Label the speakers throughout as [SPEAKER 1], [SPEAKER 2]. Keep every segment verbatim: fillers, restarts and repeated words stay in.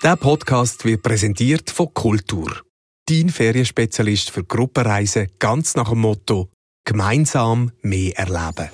[SPEAKER 1] Der Podcast wird präsentiert von Kultur. Dein Ferienspezialist für Gruppenreisen ganz nach dem Motto «Gemeinsam mehr erleben».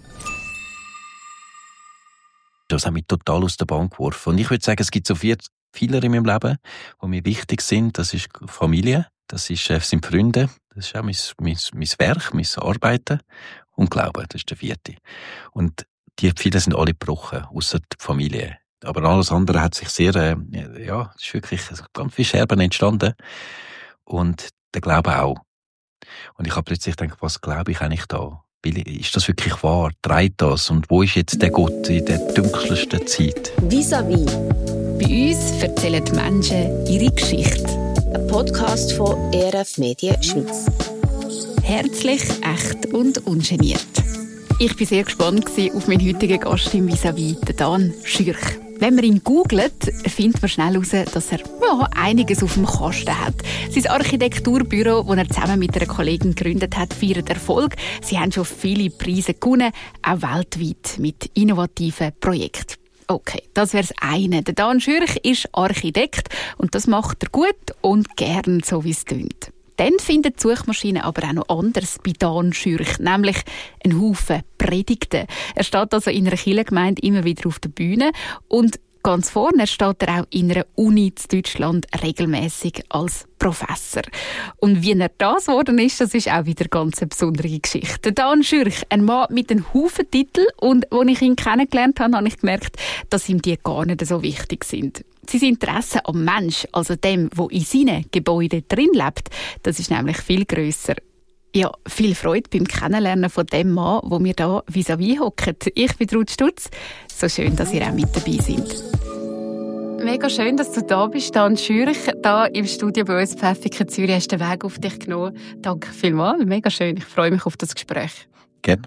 [SPEAKER 2] Das hat mich total aus der Bahn geworfen. Und ich würde sagen, es gibt so vier Pfeiler in meinem Leben, die mir wichtig sind. Das ist Familie, das ist, äh, sind Freunde, das ist auch mein, mein, mein Werk, mein Arbeiten und Glauben, das ist der vierte. Und die Pfeiler sind alle gebrochen, ausser die Familie. Aber alles andere hat sich sehr, äh, ja, es ist wirklich ganz viele Scherben entstanden. Und der Glaube auch. Und ich habe plötzlich gedacht, was glaube ich eigentlich da? Ist das wirklich wahr? Treibt das? Und wo ist jetzt der Gott in der dunkelsten Zeit?
[SPEAKER 3] Vis-à-vis.
[SPEAKER 4] Bei uns erzählen die Menschen ihre Geschichte.
[SPEAKER 3] Ein Podcast von E R F Medien Schweiz.
[SPEAKER 4] Herzlich, echt und ungeniert. Ich war sehr gespannt auf meinen heutigen Gast im Vis-à-vis, den Dan Schürch. Wenn man ihn googelt, findet man schnell heraus, dass er ja, einiges auf dem Kasten hat. Sein Architekturbüro, das er zusammen mit einer Kollegin gegründet hat, feiert Erfolg. Sie haben schon viele Preise gewonnen, auch weltweit mit innovativen Projekten. Okay, das wäre das eine. Der Dan Schürch ist Architekt und das macht er gut und gern, so wie es klingt. Dann findet die Suchmaschine aber auch noch anderes bei Dan Schürch, nämlich einen Haufen Predigten. Er steht also in einer Kirchengemeinde immer wieder auf der Bühne und ganz vorne steht er auch in einer Uni in Deutschland regelmäßig als Professor. Und wie er das geworden ist, das ist auch wieder eine ganz besondere Geschichte. Der Dan Schürch, ein Mann mit einem Haufen Titel, und als ich ihn kennengelernt habe, habe ich gemerkt, dass ihm die gar nicht so wichtig sind. Sein Interesse am Mensch, also dem, der in seinen Gebäuden drin lebt, das ist nämlich viel grösser. Ja, viel Freude beim Kennenlernen von dem Mann, wo wir hier vis-à-vis hocken. Ich bin Ruth Stutz. So schön, dass ihr auch mit dabei seid. Mega schön, dass du da bist, Dan Schürch. Hier im Studio bei uns in Pfäffiken, Zürich, hast du den Weg auf dich genommen. Danke vielmals, mega schön. Ich freue mich auf das Gespräch.
[SPEAKER 2] Gerne.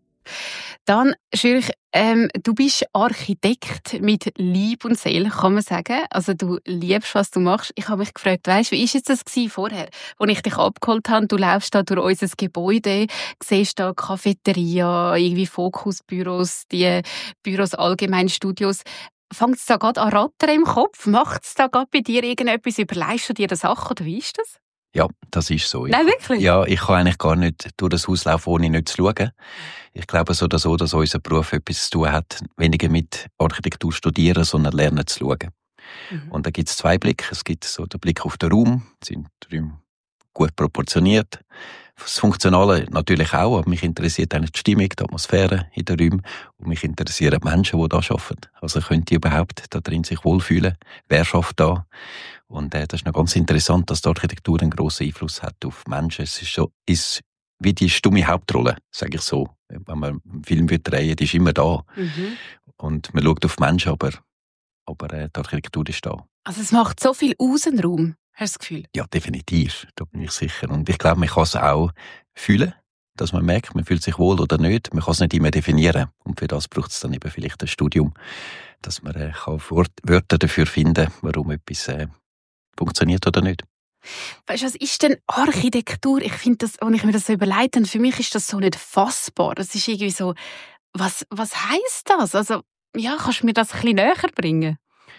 [SPEAKER 4] Dan Schürch, ähm, du bist Architekt mit Leib und Seele, kann man sagen. Also du liebst, was du machst. Ich habe mich gefragt, weißt, wie war jetzt das vorher, als ich dich abgeholt habe? Du läufst da durch unser Gebäude, siehst da Cafeteria, irgendwie Fokusbüros, die Büros, Allgemeinstudios. Fängt es da gerade an rattern im Kopf? Macht es da gerade bei dir irgendetwas? Überlegst du dir eine Sache oder wie ist das?
[SPEAKER 2] Ja, das ist so.
[SPEAKER 4] Nein, wirklich?
[SPEAKER 2] Ja, ich kann eigentlich gar nicht durch das Haus laufen, ohne nicht zu schauen. Ich glaube so oder so, dass unser Beruf etwas zu tun hat, weniger mit Architektur studieren, sondern lernen zu schauen. Mhm. Und da gibt es zwei Blicke. Es gibt so den Blick auf den Raum, sind die Räume gut proportioniert. Das Funktionale natürlich auch, aber mich interessiert eigentlich die Stimmung, die Atmosphäre in den Räumen und mich interessieren die Menschen, die da arbeiten. Also können die überhaupt da drin sich wohlfühlen? Wer schafft da? Und äh, das ist noch ganz interessant, dass die Architektur einen grossen Einfluss hat auf Menschen. Es ist, so, ist wie die stumme Hauptrolle, sage ich so. Wenn man einen Film drehen, die ist immer da. Mhm. Und man schaut auf Menschen, aber, aber äh, die Architektur ist da.
[SPEAKER 4] Also es macht so viel Außenraum. Hast du das Gefühl?
[SPEAKER 2] Ja, definitiv. Da bin ich sicher. Und ich glaube, man kann es auch fühlen, dass man merkt, man fühlt sich wohl oder nicht. Man kann es nicht immer definieren. Und für das braucht es dann eben vielleicht ein Studium, dass man äh, kann Wörter dafür finden, warum etwas äh, funktioniert oder nicht.
[SPEAKER 4] Weißt du, was ist denn Architektur? Ich finde das, wenn ich mir das so überlege, für mich ist das so nicht fassbar. Das ist irgendwie so, was, was heisst das? Also, ja, kannst du mir das ein bisschen näher bringen?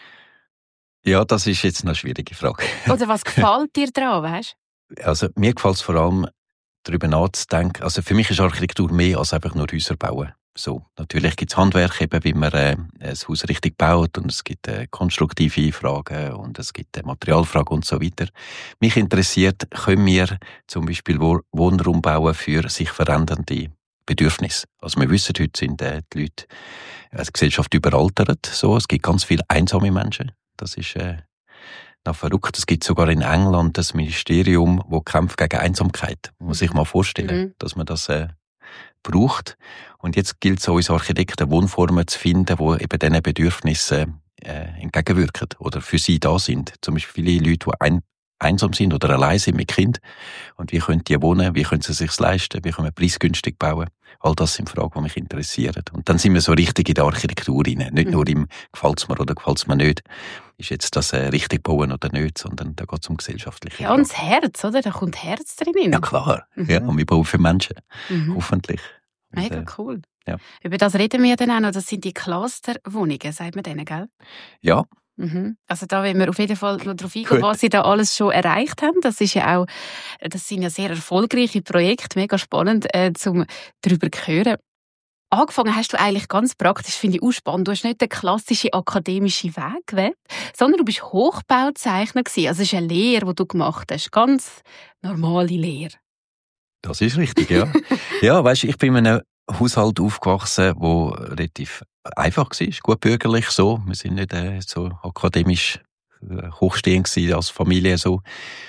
[SPEAKER 2] Ja, das ist jetzt eine schwierige Frage.
[SPEAKER 4] Oder was gefällt dir daran, weißt
[SPEAKER 2] du? Also, mir gefällt es vor allem, darüber nachzudenken. Also, für mich ist Architektur mehr als einfach nur Häuser bauen. So, natürlich gibt es Handwerk, eben, wie man äh, ein Haus richtig baut, und es gibt äh, konstruktive Fragen und es gibt äh, Materialfragen und so weiter. Mich interessiert, können wir zum Beispiel Wohnraum bauen für sich verändernde Bedürfnisse. Also wir wissen, heute sind äh, die Leute, äh, die Gesellschaft überaltert. So, es gibt ganz viele einsame Menschen. Das ist äh, noch verrückt. Es gibt sogar in England das Ministerium, das kämpft gegen Einsamkeit. Muss man sich mal vorstellen, mhm. dass man das äh, braucht. Und jetzt gilt es uns Architekten, Wohnformen zu finden, die eben diesen Bedürfnissen äh, entgegenwirken oder für sie da sind. Zum Beispiel viele Leute, die ein, einsam sind oder allein sind mit Kind. Und wie können die wohnen? Wie können sie es sich leisten? Wie können wir preisgünstig bauen? All das sind Fragen, die mich interessieren. Und dann sind wir so richtig in der Architektur rein. Nicht mhm. nur im «Gefällt es mir oder gefällt es mir nicht?» Ist jetzt das äh, richtig bauen oder nicht, sondern da geht es um gesellschaftliche
[SPEAKER 4] Ja, und das Herz, oder? Da kommt Herz drin.
[SPEAKER 2] Ja, klar. Mhm. Ja, und wir bauen für Menschen. Mhm. Hoffentlich. Und,
[SPEAKER 4] Mega
[SPEAKER 2] äh,
[SPEAKER 4] cool.
[SPEAKER 2] Ja.
[SPEAKER 4] Über das reden wir dann auch noch. Das sind die Clusterwohnungen, sagt man denen, gell?
[SPEAKER 2] Ja,
[SPEAKER 4] Mhm. Also da wollen wir auf jeden Fall noch darauf eingehen, was Sie da alles schon erreicht haben. Das ist ja auch, das sind ja sehr erfolgreiche Projekte, mega spannend, äh, zum darüber zu hören. Angefangen hast du eigentlich ganz praktisch, finde ich auch spannend. Du hast nicht den klassischen akademischen Weg gewählt, sondern du bist Hochbauzeichner gewesen. Also es ist eine Lehre, die du gemacht hast. Ganz normale Lehre.
[SPEAKER 2] Das ist richtig, ja. Ja, weisst, ich bin in einem Haushalt aufgewachsen, wo relativ einfach war, gut bürgerlich so. Wir sind nicht äh, so akademisch äh, hochstehend gewesen als Familie so.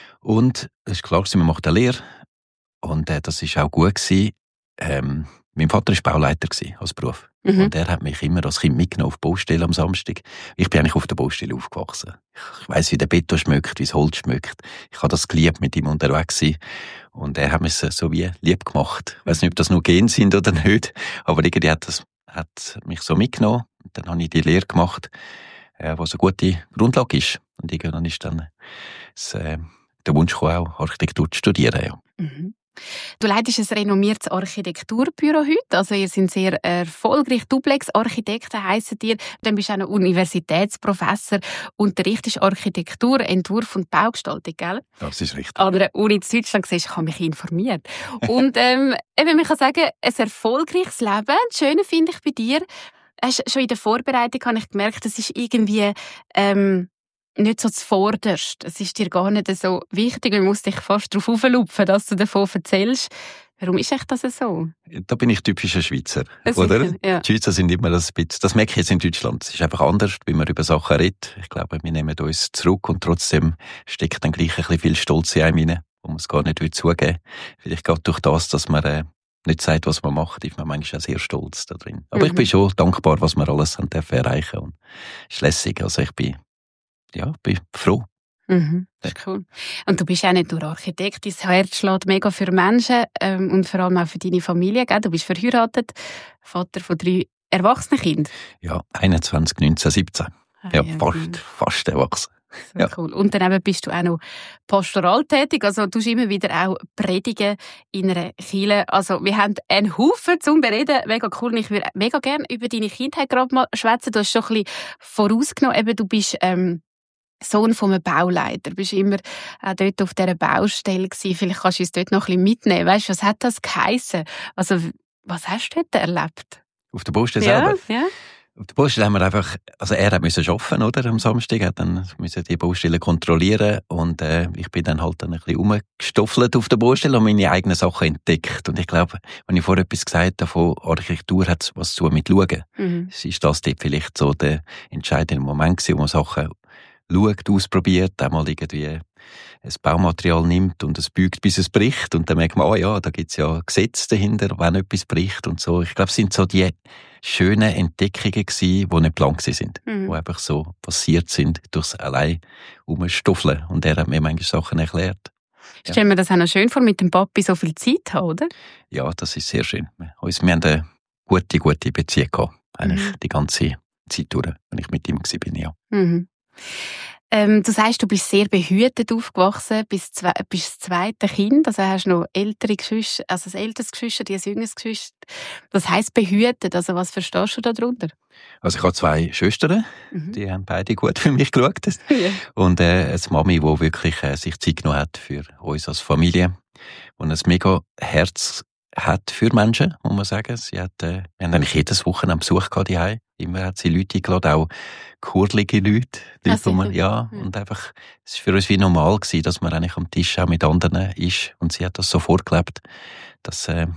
[SPEAKER 2] Und es ist klar, man macht eine Lehre. Und äh, das ist auch gut gewesen. Ähm, mein Vater war Bauleiter als Beruf. Mhm. Und er hat mich immer als Kind mitgenommen auf die Baustelle am Samstag. Ich bin eigentlich auf der Baustelle aufgewachsen. Ich weiss, wie der Beton schmeckt, wie das Holz schmeckt. Ich habe das geliebt, mit ihm unterwegs sein. Und er hat mich so wie lieb gemacht. Ich weiss nicht, ob das nur Gene sind oder nicht. Aber irgendwie hat, das, hat mich so mitgenommen. Und dann habe ich die Lehre gemacht, äh, was eine gute Grundlage ist. Und irgendwann ist dann das, äh, der Wunsch gekommen, auch Architektur zu studieren. Ja.
[SPEAKER 4] Mhm. Du leitest ein renommiertes Architekturbüro heute. Also ihr seid sehr erfolgreich. Duplex-Architekten heissen ihr. Dann bist du auch noch Universitätsprofessor. Unterrichtest Architektur, Entwurf und Baugestaltung, gell?
[SPEAKER 2] Das ist richtig.
[SPEAKER 4] An der Uni in Deutschland siehst, ich habe mich informiert. Und ähm, eben, ich kann sagen, ein erfolgreiches Leben. Das Schöne finde ich bei dir, hast, schon in der Vorbereitung habe ich gemerkt, das ist irgendwie ähm, nicht so zuvorderst. Es ist dir gar nicht so wichtig. Man muss dich fast darauf auflupfen, dass du davon erzählst. Warum ist echt das so?
[SPEAKER 2] Da bin ich typischer Schweizer,
[SPEAKER 4] das
[SPEAKER 2] oder?
[SPEAKER 4] Ist, ja.
[SPEAKER 2] Die Schweizer sind immer das bisschen, das merke ich jetzt in Deutschland. Es ist einfach anders, wie man über Sachen redet. Ich glaube, wir nehmen uns zurück und trotzdem steckt dann gleich ein bisschen viel Stolz in einem rein, wo man es gar nicht zugeben will. Vielleicht gerade durch das, dass man äh, nicht sagt, was man macht, ist man manchmal auch sehr stolz da drin. Aber mhm. ich bin schon dankbar, was wir alles haben dürfen erreichen und ist lässig. Also ich bin Ja, bin froh.
[SPEAKER 4] Mhm, das ist cool. Und du bist auch nicht nur Architekt, dein Herz schlägt mega für Menschen ähm, und vor allem auch für deine Familie. Gell? Du bist verheiratet, Vater von drei erwachsenen Kindern.
[SPEAKER 2] Ja, einundzwanzig, neunzehn, siebzehn. Ah, ja, ja, fast, genau. fast erwachsen.
[SPEAKER 4] So ja. Cool. Und daneben bist du auch noch pastoral tätig, also du tust immer wieder auch predigen in einer Kirche. Also wir haben einen Haufen zum Bereden, mega cool. Und ich würde mega gerne über deine Kindheit gerade mal schwätzen. Du hast schon ein bisschen vorausgenommen, eben, du bist ähm, Sohn von einem Bauleiter, du bist immer auch dort auf dieser Baustelle gewesen. Vielleicht kannst du uns dort noch ein bisschen mitnehmen. Weißt du, was hat das geheissen? Also was hast du dort erlebt?
[SPEAKER 2] Auf der Baustelle
[SPEAKER 4] ja,
[SPEAKER 2] selber?
[SPEAKER 4] Ja.
[SPEAKER 2] Auf der Baustelle haben wir einfach, also er hat müssen arbeiten, oder, am Samstag, hat dann müssen die Baustelle kontrollieren und äh, ich bin dann halt dann ein bisschen rumgestoffelt auf der Baustelle und meine eigenen Sachen entdeckt. Und ich glaube, wenn ich vorher etwas gesagt habe von Architektur, hat es was zu mit Schauen. Mhm. Es ist das dort vielleicht so der entscheidende Moment gewesen, wo man Sachen schaut, ausprobiert, einmal irgendwie ein Baumaterial nimmt und es biegt, bis es bricht und dann merkt man, ah oh ja, da gibt's ja Gesetze dahinter, wenn etwas bricht und so. Ich glaube, es sind so die schönen Entdeckungen gewesen, die nicht geplant sind, mhm. die einfach so passiert sind durchs allein Umstoffeln. Und er hat mir manche Sachen erklärt.
[SPEAKER 4] Ich stelle mir das auch noch schön vor, mit dem Papi so viel Zeit haben, oder?
[SPEAKER 2] Ja, das ist sehr schön. Wir haben eine gute, gute Beziehung gehabt, eigentlich mhm. die ganze Zeit durch, wenn ich mit ihm war, ja.
[SPEAKER 4] Mhm. Ähm, du sagst, du bist sehr behütet aufgewachsen, bist, zwei, bist das zweite Kind, also hast noch ältere Geschwister, also ein älteres Geschwister, ein jüngeres Geschwister. Das heisst behütet, also was verstehst du darunter?
[SPEAKER 2] Also ich habe zwei Schwestern, mhm. die haben beide gut für mich geschaut. Ja. Und äh, eine Mami, die wirklich äh, sich Zeit genommen hat für uns als Familie, die ein mega Herz hat für Menschen, muss man sagen. Sie hat, äh, wir haben eigentlich jedes Wochenende Besuch gehabt daheim. Immer hat sie Leute eingeladen, auch kurlige Leute. Leute wo man, ja, ja, und einfach, es war für uns wie normal gewesen, dass man eigentlich am Tisch auch mit anderen ist. Und sie hat das so vorgelebt, dass, äh,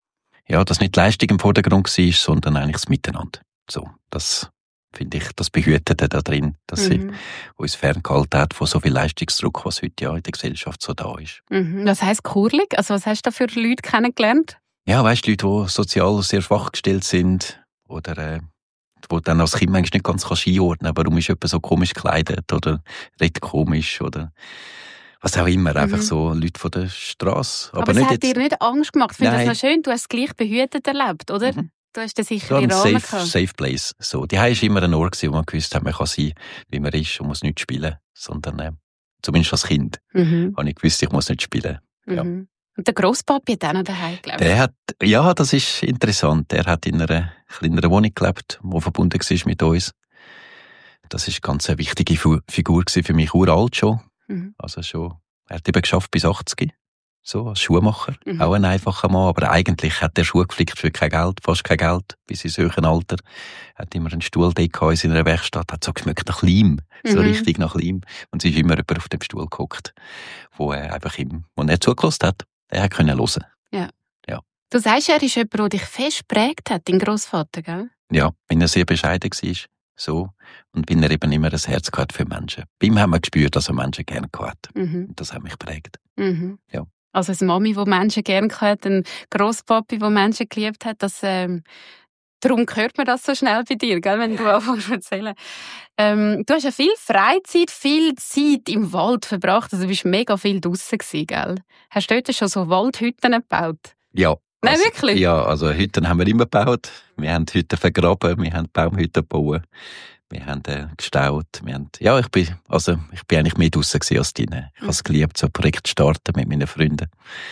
[SPEAKER 2] ja, dass nicht die Leistung im Vordergrund war, sondern eigentlich das Miteinander. So, das finde ich, das Behütete da drin, dass mhm. sie uns ferngehalten hat von so viel Leistungsdruck, was heute ja in der Gesellschaft so da ist.
[SPEAKER 4] Mhm. Was heisst kurlig? Also was hast du da für Leute kennengelernt?
[SPEAKER 2] Ja, weißt du, Leute, die sozial sehr schwach gestellt sind oder äh, wo dann als Kind manchmal nicht ganz einordnen kann, warum ist jemand so komisch gekleidet oder redet komisch oder was auch immer, einfach mhm. so Leute von der Straße.
[SPEAKER 4] Aber, Aber es hat jetzt dir nicht Angst gemacht? Ich finde das noch schön, du hast es gleich behütet erlebt, oder? Mhm. Du hast den sicheren
[SPEAKER 2] so
[SPEAKER 4] Rahmen
[SPEAKER 2] safe, safe place. So. Die Heim war immer ein Ort, wo man gewusst hat, man kann sein, wie man ist und muss nicht spielen. Sondern, äh, zumindest als Kind, mhm. habe ich gewusst, ich muss nicht spielen. Mhm. Ja.
[SPEAKER 4] Und der Grosspapi hat auch noch daheim gelebt?
[SPEAKER 2] Der hat, ja, das ist interessant. Der hat in einer kleineren Wohnung gelebt, die verbunden war mit uns. das ist ganz eine wichtige Fu- Figur für mich, uralt schon.
[SPEAKER 4] Mhm.
[SPEAKER 2] Also schon, er hat eben geschafft bis achtzig. So, als Schuhmacher.
[SPEAKER 4] Mhm.
[SPEAKER 2] Auch ein einfacher Mann, aber eigentlich hat er Schuhe geflickt für kein Geld, fast kein Geld, bis ins höhere Alter. Er hat immer einen Stuhl dort in seiner Werkstatt, hat so geschmeckt nach Leim, so
[SPEAKER 4] Mhm.
[SPEAKER 2] richtig nach Leim. Und es ist immer jemand auf dem Stuhl gehockt, wo er einfach ihm, wo er zugelassen hat, er hat können hören.
[SPEAKER 4] Du sagst, er ist jemand, der dich fest geprägt hat, dein Grossvater, gell?
[SPEAKER 2] Ja, wenn er sehr bescheiden war, so. Und wenn er eben immer ein Herz gehabt für Menschen. Bei ihm haben wir gespürt, dass er Menschen gerne gehabt hat.
[SPEAKER 4] Mhm.
[SPEAKER 2] Und das hat mich geprägt.
[SPEAKER 4] Mhm.
[SPEAKER 2] Ja.
[SPEAKER 4] Also eine Mami, die Menschen gerne hat, ein Grosspapi, der Menschen geliebt hat, das, ähm, darum hört man das so schnell bei dir, gell, wenn du anfängst zu erzählen. Ähm, du hast ja viel Freizeit, viel Zeit im Wald verbracht, also du warst mega viel draussen gewesen, gell? Hast du dort schon so Waldhütten gebaut?
[SPEAKER 2] Ja.
[SPEAKER 4] Nein,
[SPEAKER 2] also,
[SPEAKER 4] wirklich?
[SPEAKER 2] Ja, also Hütten haben wir immer gebaut. Wir haben Hütten vergraben, wir haben Baumhütten gebaut, wir haben äh, gestaut. Wir haben, ja, ich bin, also, ich bin eigentlich mehr draussen gewesen als drinnen. Ich
[SPEAKER 4] Mhm.
[SPEAKER 2] habe es geliebt, so ein Projekt zu starten mit meinen Freunden.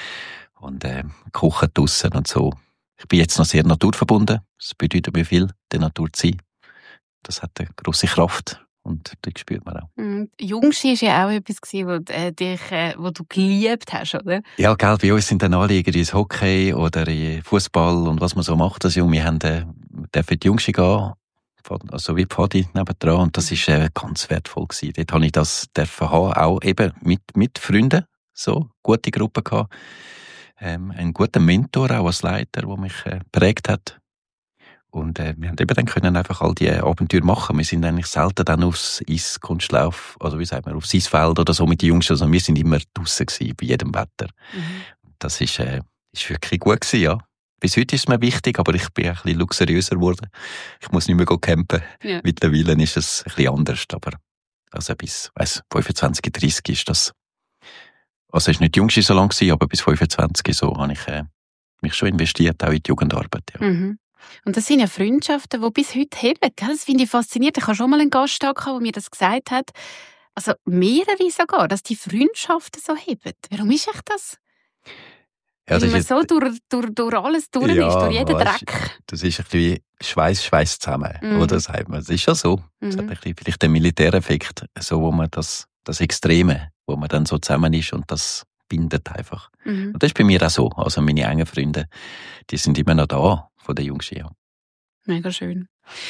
[SPEAKER 2] Und äh, kochen draussen und so. Ich bin jetzt noch sehr naturverbunden. Das bedeutet mir viel, der Natur zu sein. Das hat eine grosse Kraft. Und das spürt man auch.
[SPEAKER 4] Mhm. Jungski war ja auch etwas, gewesen, wo, äh, dich, äh, wo du geliebt hast, oder?
[SPEAKER 2] Ja, gell, bei uns sind dann alle irgendwie ins Hockey oder in Fußball und was man so macht als Jung. Wir haben, äh, dürfen die Jungski gehen, also wie Pfadi nebendran, und das ist äh, ganz wertvoll gewesen. Dort habe ich das dürfen haben, auch eben mit, mit Freunden, so, gute Gruppe gehabt. Ähm, einen guten Mentor auch als Leiter, der mich äh, geprägt hat. Und äh, wir haben eben dann können einfach all die Abenteuer machen. Wir sind eigentlich selten dann aufs Eiskunstlauf, also wie sagt man, aufs Eisfeld oder so mit den Jungs. Also wir sind immer draussen gewesen, bei jedem Wetter.
[SPEAKER 4] Mhm.
[SPEAKER 2] Das ist, äh, ist wirklich gut gewesen, ja. Bis heute ist es mir wichtig, aber ich bin ein bisschen luxuriöser geworden. Ich muss nicht mehr campen.
[SPEAKER 4] Ja.
[SPEAKER 2] Mittlerweile ist es ein bisschen anders, aber also bis, weiss, fünfundzwanzig, dreißig ist das. Also es ist nicht die Jungste so lang gewesen, aber bis fünfundzwanzig so habe ich äh, mich schon investiert, auch in die Jugendarbeit, ja.
[SPEAKER 4] Mhm. Und das sind ja Freundschaften, die bis heute heben. Gell? Das finde ich faszinierend. Ich habe schon mal einen Gast gehabt, der mir das gesagt hat. Also mehrere sogar, dass die Freundschaften so heben. Warum ist echt das?
[SPEAKER 2] Ja, das
[SPEAKER 4] Weil man
[SPEAKER 2] ist
[SPEAKER 4] so durch, durch, durch alles durch
[SPEAKER 2] Ja,
[SPEAKER 4] ist, durch jeden
[SPEAKER 2] weißt,
[SPEAKER 4] Dreck.
[SPEAKER 2] Das ist ein bisschen wie Schweiß, Schweiß zusammen,
[SPEAKER 4] Mhm.
[SPEAKER 2] oder sagt man. Das ist schon so. Es hat
[SPEAKER 4] Mhm.
[SPEAKER 2] ein bisschen vielleicht den Militäreffekt, so wo man das, das Extreme, wo man dann so zusammen ist und das bindet einfach.
[SPEAKER 4] Mhm.
[SPEAKER 2] Und das ist bei mir auch so. Also meine engen Freunde, die sind immer noch da, von den Jungs, ja.
[SPEAKER 4] Mega schön.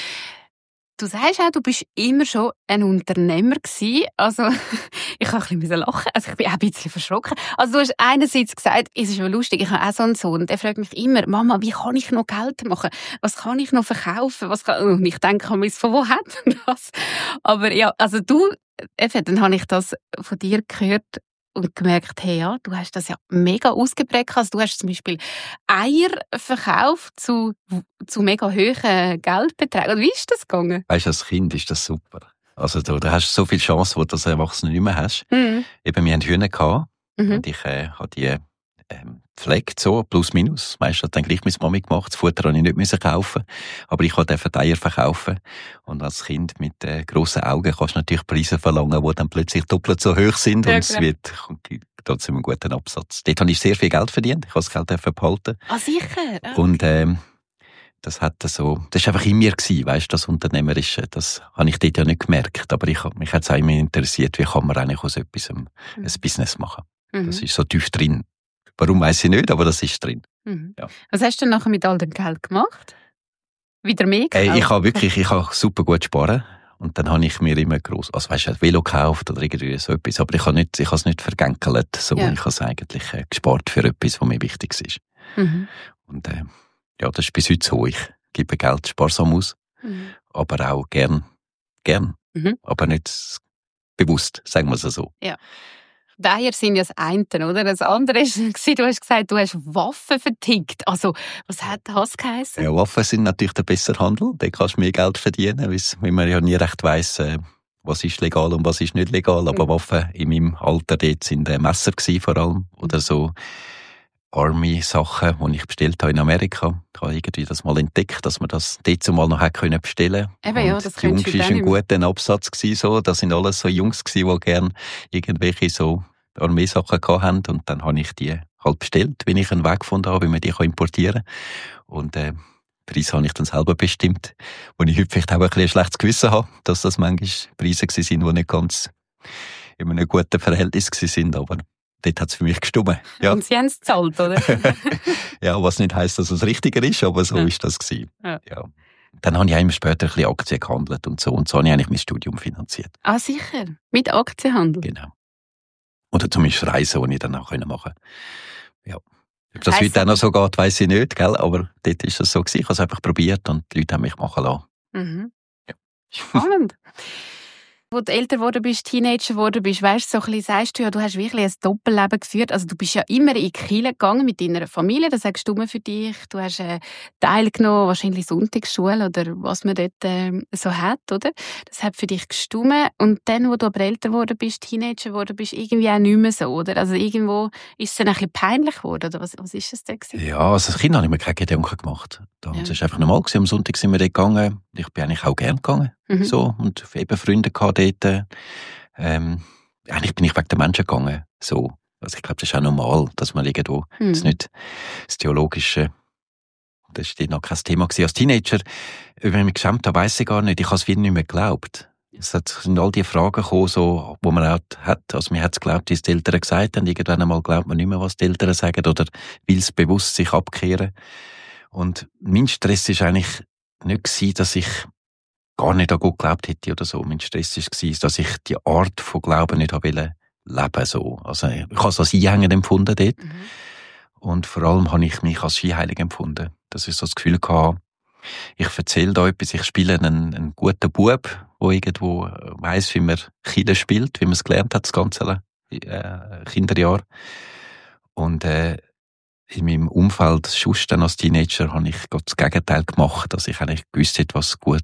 [SPEAKER 4] Du sagst auch, du bist immer schon ein Unternehmer gewesen. Also, ich kann ein bisschen lachen. Also, ich bin auch ein bisschen verschrocken. Also, du hast einerseits gesagt, es ist schon lustig, ich habe auch so einen Sohn, der fragt mich immer, Mama, wie kann ich noch Geld machen? Was kann ich noch verkaufen? Was kann... Und ich denke, von wo hat er das? Aber ja, also du, eben, dann habe ich das von dir gehört und gemerkt, hey, ja, du hast das ja mega ausgeprägt. Also du hast zum Beispiel Eier verkauft zu, zu mega hohen Geldbeträgen. Wie ist das gegangen?
[SPEAKER 2] Weißt du, als Kind ist das super. Also da, da hast du so viel Chance, wo du als Erwachsener nicht mehr hast.
[SPEAKER 4] Mhm.
[SPEAKER 2] Eben, wir hatten Hühner gehabt,
[SPEAKER 4] Mhm.
[SPEAKER 2] und ich äh, habe die ähm, gepflegt, so, plus minus. Meistens hat dann gleich meine Mami gemacht. Das Futter musste ich nicht müssen kaufen. Aber ich durfte die Eier verkaufen. Und als Kind mit äh, grossen Augen kannst du natürlich Preise verlangen, die dann plötzlich doppelt so hoch sind.
[SPEAKER 4] Ja,
[SPEAKER 2] und es
[SPEAKER 4] klar.
[SPEAKER 2] wird trotzdem einen guten Absatz. Dort habe ich sehr viel Geld verdient. Ich habe das Geld behalten.
[SPEAKER 4] Ah, sicher. Ah.
[SPEAKER 2] Und ähm, das hat so, das war einfach in mir gewesen, weißt du, das Unternehmerische. Das habe ich dort ja nicht gemerkt. Aber ich, mich hat es auch immer interessiert, wie kann man eigentlich aus etwas ein,
[SPEAKER 4] Mhm.
[SPEAKER 2] ein Business machen.
[SPEAKER 4] Mhm.
[SPEAKER 2] Das ist so tief drin. Warum weiss ich nicht, aber das ist drin.
[SPEAKER 4] Mhm.
[SPEAKER 2] Ja.
[SPEAKER 4] Was hast du denn nachher mit all dem Geld gemacht? Wieder mehr gekauft?
[SPEAKER 2] Ey, ich habe wirklich, ich habe super gut sparen. Und dann habe ich mir immer gross, also weißt du, ein Velo gekauft oder irgendwie so etwas. Aber ich habe nicht, ich habe es nicht vergenkelt. So.
[SPEAKER 4] Ja.
[SPEAKER 2] Ich habe es eigentlich äh, gespart für etwas, was mir wichtig ist.
[SPEAKER 4] Mhm.
[SPEAKER 2] Und äh, ja, das ist bis heute so. Ich gebe Geld sparsam aus,
[SPEAKER 4] Mhm.
[SPEAKER 2] aber auch gern, gern.
[SPEAKER 4] Mhm.
[SPEAKER 2] Aber nicht bewusst, sagen wir es so.
[SPEAKER 4] Die Eier sind ja das eine, oder? Das andere war, du hast gesagt, du hast Waffen vertickt. Also, was hat das geheissen?
[SPEAKER 2] Ja, Waffen sind natürlich der bessere Handel. Da kannst du mehr Geld verdienen, weil man ja nie recht weiss, äh, was ist legal und was ist nicht legal. Aber
[SPEAKER 4] Mhm.
[SPEAKER 2] Waffen in meinem Alter dort sind äh, Messer gewesen, vor allem. Oder so Army-Sachen, die ich bestellt habe in Amerika. Ich habe irgendwie das mal entdeckt, dass man das dort zumal noch hätte können bestellen.
[SPEAKER 4] Eben, ja,
[SPEAKER 2] Und
[SPEAKER 4] das
[SPEAKER 2] die
[SPEAKER 4] könntest
[SPEAKER 2] Jungs
[SPEAKER 4] du
[SPEAKER 2] war
[SPEAKER 4] dann
[SPEAKER 2] ein
[SPEAKER 4] nicht mehr.
[SPEAKER 2] guter Absatz gewesen, so. Das sind alles so Jungs gewesen, die gerne irgendwelche so Armeesachen gehabt haben. Und dann habe ich die halt bestellt, wenn ich einen Weg gefunden habe, wie man die importieren kann. Und äh, Preis habe ich dann selber bestimmt, wo ich heute vielleicht auch ein bisschen ein schlechtes Gewissen habe, dass das manchmal Preise waren, die nicht ganz in einem guten Verhältnis waren, aber dort hat es für mich gestimmt. Ja.
[SPEAKER 4] Und Sie haben es gezahlt, oder?
[SPEAKER 2] Ja, was nicht heisst, dass es richtiger ist, aber so
[SPEAKER 4] ja.
[SPEAKER 2] ist das gewesen.
[SPEAKER 4] Ja.
[SPEAKER 2] Ja. Dann habe ich immer später ein bisschen Aktien gehandelt und so, und so habe ich eigentlich mein Studium finanziert.
[SPEAKER 4] Ah, sicher? Mit Aktienhandel?
[SPEAKER 2] Genau. Oder zumindest Reisen, die ich dann auch machen konnte. Ja. Ob das
[SPEAKER 4] Heisst
[SPEAKER 2] heute auch noch so geht, weiss ich nicht, gell? Aber dort ist es so gewesen. Ich habe es einfach probiert und die Leute haben mich machen lassen.
[SPEAKER 4] Mhm.
[SPEAKER 2] Ja.
[SPEAKER 4] Spannend. Als du älter geworden bist, Teenager geworden bist, weißt, so ein bisschen, sagst du ja, du hast wirklich ein Doppelleben geführt. Also du bist ja immer in die Kirche gegangen mit deiner Familie, das sagst du immer für dich. Du hast äh, teilgenommen, wahrscheinlich Sonntagsschule oder was man dort äh, so hat, oder? Das hat für dich gestimmt. Und dann, wo du aber älter geworden bist, Teenager geworden bist, irgendwie auch nicht mehr so, oder? Also irgendwo ist es dann ein bisschen peinlich geworden, oder was, was ist das denn gewesen?
[SPEAKER 2] Ja, also als Kind habe ich mir keine Gedanken gemacht. Das
[SPEAKER 4] Ja.
[SPEAKER 2] ist einfach normal gewesen. Am Sonntag sind wir dort gegangen. Ich bin eigentlich auch gern gegangen.
[SPEAKER 4] Mhm.
[SPEAKER 2] So, und eben Freunde gehabt dort. Ähm, eigentlich bin ich wegen den Menschen gegangen. So. Also ich glaube, das ist auch normal, dass man irgendwo,
[SPEAKER 4] Mhm.
[SPEAKER 2] das nicht das Theologische, das war noch kein Thema gewesen. Als Teenager, wenn ich mich geschämt habe, weiss ich gar nicht. Ich habe es wieder nicht mehr geglaubt. Es sind all die Fragen gekommen, so, wo man auch hat. Also mir hat es geglaubt, wie es die Eltern gesagt haben. Irgendwann einmal glaubt man nicht mehr, was die Eltern sagen, oder will es bewusst sich abkehren. Und mein Stress war eigentlich nicht gewesen, dass ich gar nicht an Gott geglaubt hätte oder so. Mein Stress war, dass ich die Art von Glauben nicht leben wollte. So. Also ich habe es als einhängend empfunden dort.
[SPEAKER 4] Mhm.
[SPEAKER 2] Und vor allem habe ich mich als scheinheilig empfunden. Das ist so das Gefühl gehabt, ich erzähle da etwas, ich spiele einen, einen guten Bub, der irgendwo weiss, wie man Kille spielt, wie man es gelernt hat, das ganze äh, Kinderjahr. Und äh, in meinem Umfeld, sonst dann als Teenager, habe ich gerade das Gegenteil gemacht, dass ich eigentlich gewusst hätte, was gut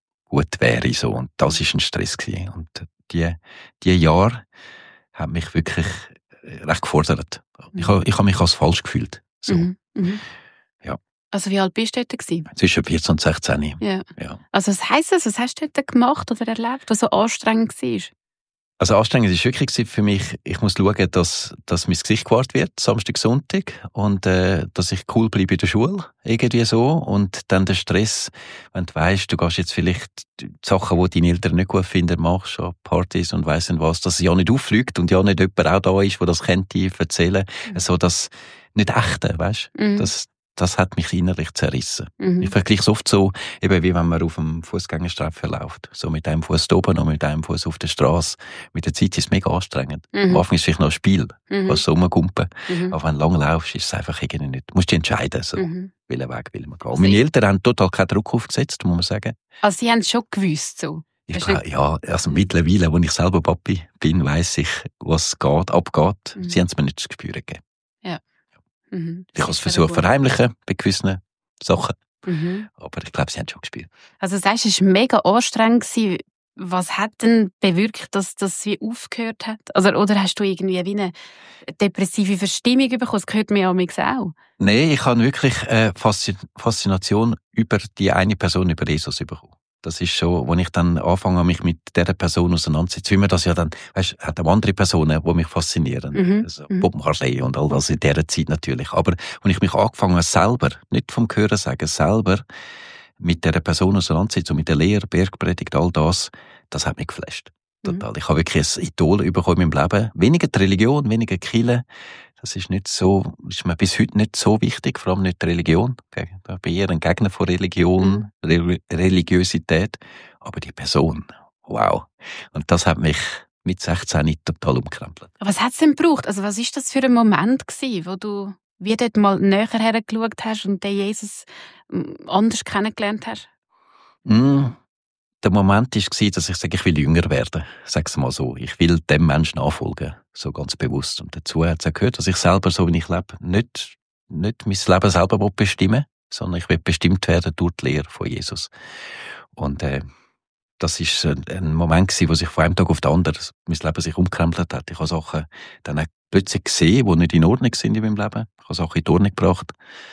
[SPEAKER 2] gut wäre, so. Und das war ein Stress gewesen. Und die, die Jahre haben mich wirklich recht gefordert.
[SPEAKER 4] Mhm.
[SPEAKER 2] Ich habe, ich habe mich als falsch gefühlt. So.
[SPEAKER 4] Mhm. Mhm.
[SPEAKER 2] Ja.
[SPEAKER 4] Also wie alt bist du dort gewesen?
[SPEAKER 2] Zwischen vierzehn und sechzehn.
[SPEAKER 4] Ja.
[SPEAKER 2] Ja.
[SPEAKER 4] Also was heisst das? Was hast du dort gemacht oder erlebt, was so anstrengend war?
[SPEAKER 2] Also anstrengend war es wirklich für mich, ich muss schauen, dass, dass mein Gesicht gewahrt wird, Samstag, Sonntag, und äh, dass ich cool bleibe in der Schule, irgendwie so. Und dann der Stress, wenn du weisst, du gehst jetzt vielleicht die Sachen, die deine Eltern nicht gut finden, machst, schon Partys und weiss nicht was, dass es ja nicht auffliegt und ja nicht jemand auch da ist, der das könnte erzählen. Mhm. So das nicht Echte, weisst du? Mhm. Das, das hat mich innerlich zerrissen. Mhm. Ich vergleiche es oft so, eben wie wenn man auf einem Fußgängerstreifen läuft. So mit einem Fuß oben und mit einem Fuß auf der Straße. Mit der Zeit ist es mega anstrengend. Mhm. Am Anfang ist es vielleicht noch ein Spiel, mhm. was so rumgumpen. Mhm. Aber wenn du lang laufst, ist es einfach irgendwie nicht. Du musst dich entscheiden, so. Mhm. Welchen Weg will man gehen. Also meine Eltern haben total keinen Druck aufgesetzt, muss man sagen.
[SPEAKER 4] Also sie haben es schon gewusst, so?
[SPEAKER 2] Ich, ja, also mittlerweile, als ich selber Papi bin, weiss ich, was geht, abgeht. Mhm. Sie haben es mir nicht zu spüren gegeben.
[SPEAKER 4] Ja. Mhm.
[SPEAKER 2] Ich habe es versucht zu verheimlichen bei gewissen Sachen.
[SPEAKER 4] Mhm.
[SPEAKER 2] Aber ich glaube, sie haben schon gespielt.
[SPEAKER 4] Also sagst du, es war mega anstrengend. Was hat denn bewirkt, dass das wie aufgehört hat? Also, oder hast du irgendwie wie eine depressive Verstimmung bekommen? Das gehört mir ja auch.
[SPEAKER 2] Nein, ich habe wirklich eine Faszination über die eine Person, über Jesus bekommen. Das ist schon, als ich dann anfange, mich mit dieser Person auseinanderzusetzen, wie man das ja dann, weißt, hat auch andere Personen, die mich faszinieren.
[SPEAKER 4] Mhm.
[SPEAKER 2] Also Bob Marley und all das in dieser Zeit natürlich. Aber als ich mich angefangen habe, selber, nicht vom Hören sagen, selber mit dieser Person auseinanderzusetzen, mit der Lehre, Bergpredigt, all das, das hat mich geflasht. Total. Mhm. Ich habe wirklich ein Idol bekommen in meinem Leben. Weniger die Religion, weniger die Kirche. Das ist nicht so, ist mir bis heute nicht so wichtig, vor allem nicht die Religion. Okay? Ich bin eher ein Gegner von Religion, mhm. Re- Religiosität. Aber die Person, wow. Und das hat mich mit sechzehn total umkrempelt.
[SPEAKER 4] Was hat es denn gebraucht? Also was ist das für ein Moment gewesen, wo du wie dort mal näher hergeschaut hast und den Jesus anders kennengelernt hast?
[SPEAKER 2] Mm. Der Moment war, dass ich sage, ich will jünger werden. Sag's mal so. Ich will dem Menschen nachfolgen. So ganz bewusst. Und dazu hat es auch gehört, dass ich selber, so wie ich lebe, nicht, nicht mein Leben selber bestimmen will, sondern ich will bestimmt werden durch die Lehre von Jesus. Und, äh, das war ein Moment gewesen, wo sich von einem Tag auf den anderen mein Leben sich umgekrempelt hat. Ich habe Sachen dann auch plötzlich gesehen, die nicht in Ordnung sind in meinem Leben. Ich habe Sachen in die Ordnung gebracht.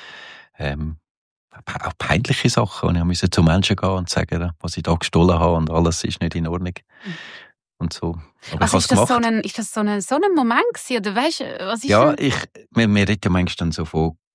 [SPEAKER 2] Ähm, auch peinliche Sachen. Ich musste zu Menschen gehen und sagen, was ich da gestohlen habe und alles ist nicht in Ordnung. Und so. Aber
[SPEAKER 4] also
[SPEAKER 2] ich
[SPEAKER 4] ist, das
[SPEAKER 2] so
[SPEAKER 4] ein, ist das so ein, so ein Moment gewesen? Oder weißt, was ist
[SPEAKER 2] ja,
[SPEAKER 4] denn?
[SPEAKER 2] ich, wir, wir reden ja manchmal dann so von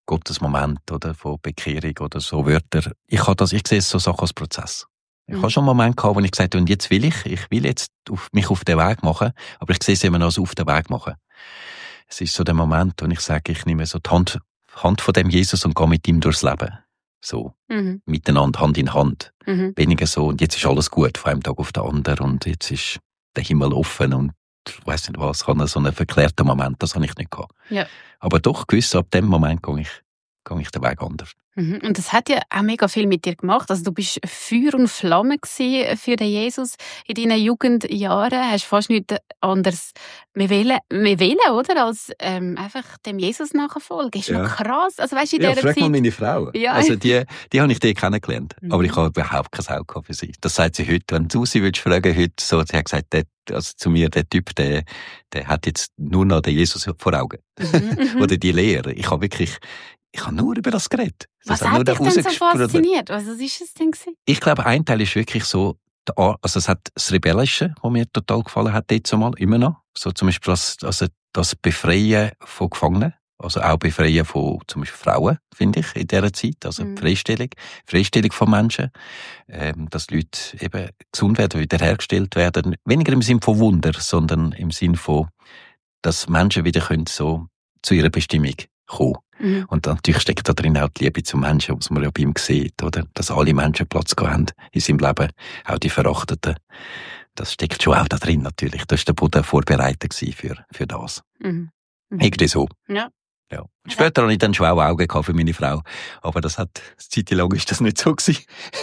[SPEAKER 2] Gottesmoment oder von Bekehrung oder so Wörter. Ich habe das, ich sehe es so Sachen als Prozess. Ich
[SPEAKER 4] Mhm.
[SPEAKER 2] habe schon einen Moment gehabt, wo ich gesagt habe, und jetzt will ich, ich will jetzt auf, mich auf den Weg machen, aber ich sehe es immer noch als auf den Weg machen. Es ist so der Moment, wo ich sage, ich nehme so die Hand, Hand von dem Jesus und gehe mit ihm durchs Leben. So,
[SPEAKER 4] Mhm.
[SPEAKER 2] miteinander, Hand in Hand.
[SPEAKER 4] Mhm.
[SPEAKER 2] Weniger so, und jetzt ist alles gut, von einem Tag auf den anderen, und jetzt ist der Himmel offen und ich weiss nicht was, ich habe so einen verklärten Moment, das habe ich nicht gehabt.
[SPEAKER 4] Ja.
[SPEAKER 2] Aber doch, gewiss, ab dem Moment gehe ich, gehe ich den Weg anders.
[SPEAKER 4] Mhm. Und das hat ja auch mega viel mit dir gemacht. Also du bist Feuer und Flamme gewesen für den Jesus in deinen Jugendjahren. Hast fast nichts anderes mehr wollen, mehr wollen, oder? Als ähm, einfach dem Jesus nachfolgen. Ist
[SPEAKER 2] Ja.
[SPEAKER 4] noch krass. Also weißt du, in
[SPEAKER 2] Ja,
[SPEAKER 4] dieser
[SPEAKER 2] frag
[SPEAKER 4] Zeit...
[SPEAKER 2] mal meine Frau.
[SPEAKER 4] Ja.
[SPEAKER 2] Also die, die habe ich die kennengelernt.
[SPEAKER 4] Mhm.
[SPEAKER 2] Aber ich habe überhaupt kein Auge gehabt für sie. Das sagt sie heute. Wenn du sie würdest fragen heute, so, sie hat gesagt, der, also zu mir, der Typ, der, der hat jetzt nur noch den Jesus vor Augen.
[SPEAKER 4] Mhm.
[SPEAKER 2] Oder die Lehre. Ich habe wirklich, ich habe nur über das geredet. Das
[SPEAKER 4] Was
[SPEAKER 2] nur
[SPEAKER 4] hat dich denn so
[SPEAKER 2] rausgesprudelt.
[SPEAKER 4] fasziniert? Also, was ist es denn gewesen?
[SPEAKER 2] Ich glaube, ein Teil ist wirklich so, der Ar- also es hat das Rebellische, was mir total gefallen hat, jetzt einmal, immer noch. So zum Beispiel das, also das Befreien von Gefangenen. Also auch Befreien von zum Beispiel Frauen, finde ich, in dieser Zeit. Also
[SPEAKER 4] Mhm.
[SPEAKER 2] die Freistellung, Freistellung von Menschen. Ähm, dass Leute eben gesund werden, wiederhergestellt werden. Weniger im Sinn von Wunder, sondern im Sinn von, dass Menschen wieder können so zu ihrer Bestimmung kommen.
[SPEAKER 4] Mhm.
[SPEAKER 2] Und natürlich steckt da drin auch die Liebe zum Menschen, was man ja bei ihm sieht, oder? Dass alle Menschen Platz gehabt haben in seinem Leben, auch die Verachteten. Das steckt schon auch da drin, natürlich. Das war der Boden vorbereitet für, für das.
[SPEAKER 4] Mhm. Mhm.
[SPEAKER 2] Irgendwie so.
[SPEAKER 4] Ja.
[SPEAKER 2] Ja. Später hatte ich dann schon auch Augen gehabt für meine Frau. Aber das hat, zeitlang ist das nicht so gewesen.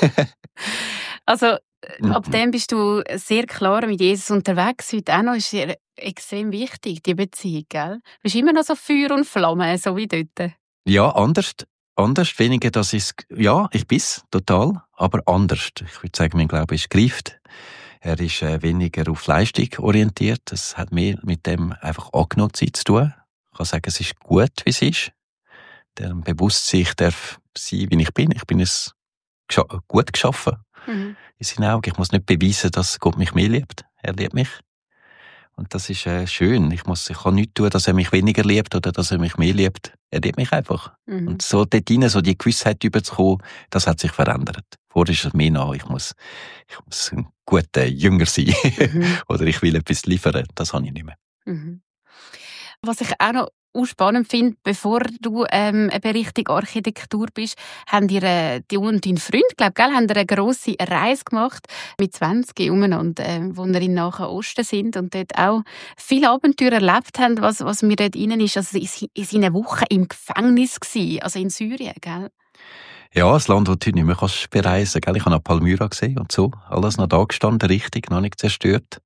[SPEAKER 4] Also, äh,
[SPEAKER 2] Mhm.
[SPEAKER 4] ab dem bist du sehr klar mit Jesus unterwegs. Heute auch noch ist dir extrem wichtig, die Beziehung, gell? Du bist immer noch so Feuer und Flamme, so wie dort.
[SPEAKER 2] Ja, anders. Anders, weniger, dass ich, ja, ich bin's, total, aber anders. Ich würde sagen, mein Glaube ist gereift. Er ist äh, weniger auf Leistung orientiert. Es hat mehr mit dem einfach angenommen Zeit zu tun. Ich kann sagen, es ist gut, wie es ist. Der Bewusstsein, ich darf sein, wie ich bin. Ich bin es gescha- gut geschaffen.
[SPEAKER 4] Mhm.
[SPEAKER 2] In seinen Augen. Ich muss nicht beweisen, dass Gott mich mehr liebt. Er liebt mich. Und das ist äh, schön. Ich muss, ich kann nichts tun, dass er mich weniger liebt oder dass er mich mehr liebt. Er liebt mich einfach.
[SPEAKER 4] Mhm.
[SPEAKER 2] Und so dort rein, so die Gewissheit überzukommen, das hat sich verändert. Vorher ist es mehr nach, ich muss, ich muss ein guter Jünger sein.
[SPEAKER 4] Mhm.
[SPEAKER 2] Oder ich will etwas liefern. Das habe ich nicht mehr.
[SPEAKER 4] Mhm. Was ich auch noch spannend finde, bevor du ähm, eben Richtung Architektur bist, haben ihr, äh, du und dein Freund, glaub, gell, haben ihr eine grosse Reise gemacht mit zwanzig umeinander, äh, wo ihr in Nahen Osten sind und dort auch viele Abenteuer erlebt haben, was, was mir dort innen ist. Also ihr seid eine Woche im Gefängnis gewesen, also in Syrien, gell?
[SPEAKER 2] Ja, ein Land, das du nicht mehr kannst bereisen kannst. Ich habe noch Palmyra gesehen und so. Alles noch da gestanden, richtig, noch nicht zerstört.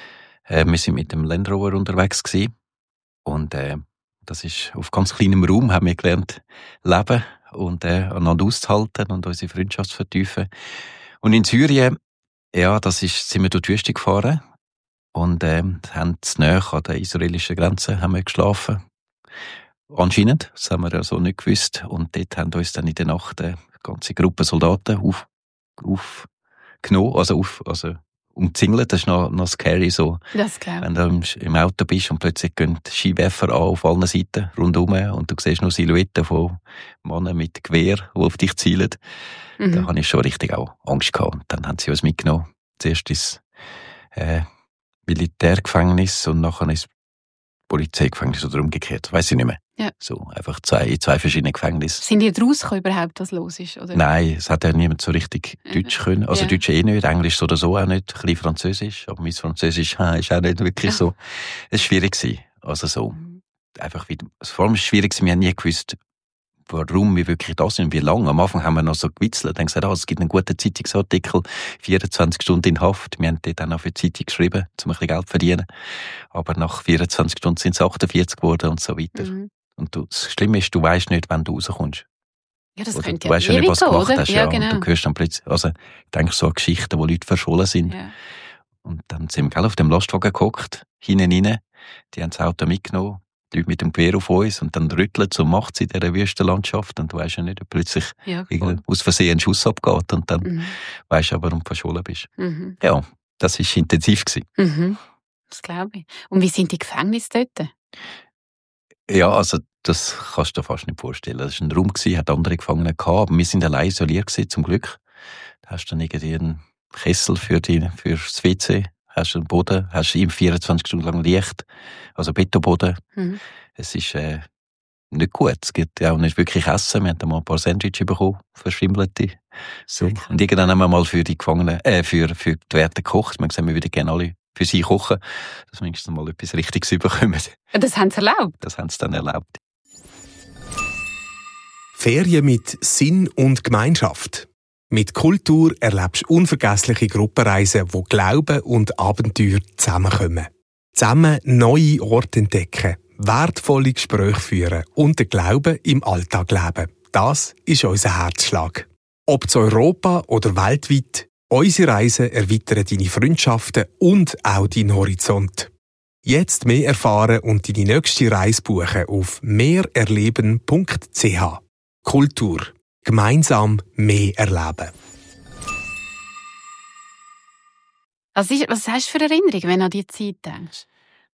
[SPEAKER 2] Äh, wir sind mit dem Land Rover unterwegs gewesen. Und äh, das ist auf ganz kleinem Raum, haben wir gelernt, leben und äh, einander auszuhalten und unsere Freundschaft zu vertiefen. Und in Syrien, ja, das ist, sind wir durch die Wüste gefahren und äh, haben nahe an der israelischen Grenze haben wir geschlafen. Anscheinend, das haben wir ja so nicht gewusst. Und dort haben uns dann in der Nacht eine ganze Gruppe Soldaten auf, aufgenommen, also, auf, also umzingelt. Das ist noch, noch scary so.
[SPEAKER 4] Das glaube
[SPEAKER 2] Wenn du im, im Auto bist und plötzlich gehen die Skiwerfer an auf allen Seiten rundherum und du siehst nur Silhouetten von Männern mit Gewehr, die auf dich zielen.
[SPEAKER 4] ich.
[SPEAKER 2] Da
[SPEAKER 4] Mhm.
[SPEAKER 2] habe ich schon richtig auch Angst gehabt. Und dann haben sie uns mitgenommen. Zuerst ins äh, Militärgefängnis und nachher ins Polizeigefängnis oder umgekehrt. Weiss ich nicht mehr.
[SPEAKER 4] Ja.
[SPEAKER 2] So, einfach zwei, zwei verschiedene Gefängnisse.
[SPEAKER 4] Sind ihr rausgekommen überhaupt, was los ist? Oder?
[SPEAKER 2] Nein, es hat ja niemand so richtig Deutsch können. Also
[SPEAKER 4] Ja.
[SPEAKER 2] Deutsch eh nicht, Englisch so oder so auch nicht, ein bisschen Französisch. Aber mein Französisch ha, ist auch nicht wirklich so. Es war schwierig gewesen. Also so,
[SPEAKER 4] Mhm.
[SPEAKER 2] einfach wieder, also vor allem ist es schwierig gewesen, wir haben nie gewusst, warum wir wirklich da sind, wie lange. Am Anfang haben wir noch so gewitzelt, haben gesagt, ah, es gibt einen guten Zeitungsartikel, vierundzwanzig Stunden in Haft. Wir haben dort dann auch für die Zeitung geschrieben, um ein bisschen Geld zu verdienen. Aber nach vierundzwanzig Stunden sind es achtundvierzig geworden und so weiter.
[SPEAKER 4] Mhm.
[SPEAKER 2] Und du, das Schlimme ist, du weißt nicht, wann du rauskommst.
[SPEAKER 4] Ja, das
[SPEAKER 2] Oder
[SPEAKER 4] könnte
[SPEAKER 2] du
[SPEAKER 4] ja
[SPEAKER 2] weißt ja nicht,
[SPEAKER 4] ewig
[SPEAKER 2] was du
[SPEAKER 4] gehen,
[SPEAKER 2] gemacht
[SPEAKER 4] oder?
[SPEAKER 2] hast.
[SPEAKER 4] Ja,
[SPEAKER 2] Ja,
[SPEAKER 4] genau.
[SPEAKER 2] Und du hörst dann plötzlich, also, ich denke so an Geschichten, wo Leute verschollen sind.
[SPEAKER 4] Ja.
[SPEAKER 2] Und dann sind wir gell, auf dem Lastwagen gehockt, hinten rein. Die haben das Auto mitgenommen, die Leute mit dem Gewehr auf uns und dann rüttelt so macht sie in dieser Wüstenlandschaft und du weisst ja nicht, ob plötzlich
[SPEAKER 4] Ja, voll.
[SPEAKER 2] irgendein aus Versehen ein Schuss abgeht und dann
[SPEAKER 4] Mhm.
[SPEAKER 2] weisst du aber, warum du verschollen bist.
[SPEAKER 4] Mhm.
[SPEAKER 2] Ja, das war intensiv gewesen.
[SPEAKER 4] Mhm. Das glaube ich. Und wie sind die Gefängnisse dort?
[SPEAKER 2] Ja, also das kannst du dir fast nicht vorstellen. Das war ein Raum, hat andere Gefangene gehabt, aber wir sind allein isoliert gewesen, zum Glück. Da hast du dann irgendwie einen Kessel für, die, für das W C, hast einen Boden, hast ihm vierundzwanzig Stunden lang Licht, also Betonboden. Mhm. Es ist äh, nicht gut. Es gibt ja auch nicht wirklich Essen. Wir haben mal ein paar Sandwiches bekommen, verschwimmelte. So. Okay. Und irgendwann haben wir mal für die Gefangenen, äh, für, für die Wärter gekocht. Wir haben gesagt, wir würden gerne alle für sie kochen, dass wir wenigstens mal etwas Richtiges bekommen.
[SPEAKER 4] Das haben sie erlaubt?
[SPEAKER 2] Das haben sie dann erlaubt.
[SPEAKER 1] Ferien mit Sinn und Gemeinschaft. Mit Kultur erlebst du unvergessliche Gruppenreisen, wo Glauben und Abenteuer zusammenkommen. Zusammen neue Orte entdecken, wertvolle Gespräche führen und den Glauben im Alltag leben. Das ist unser Herzschlag. Ob zu Europa oder weltweit, unsere Reisen erweitern deine Freundschaften und auch deinen Horizont. Jetzt mehr erfahren und deine nächste Reise buchen auf mehrerleben punkt c h. Kultur. Gemeinsam mehr erleben.
[SPEAKER 4] Was, ist, was hast du für Erinnerungen, wenn du an diese Zeit denkst?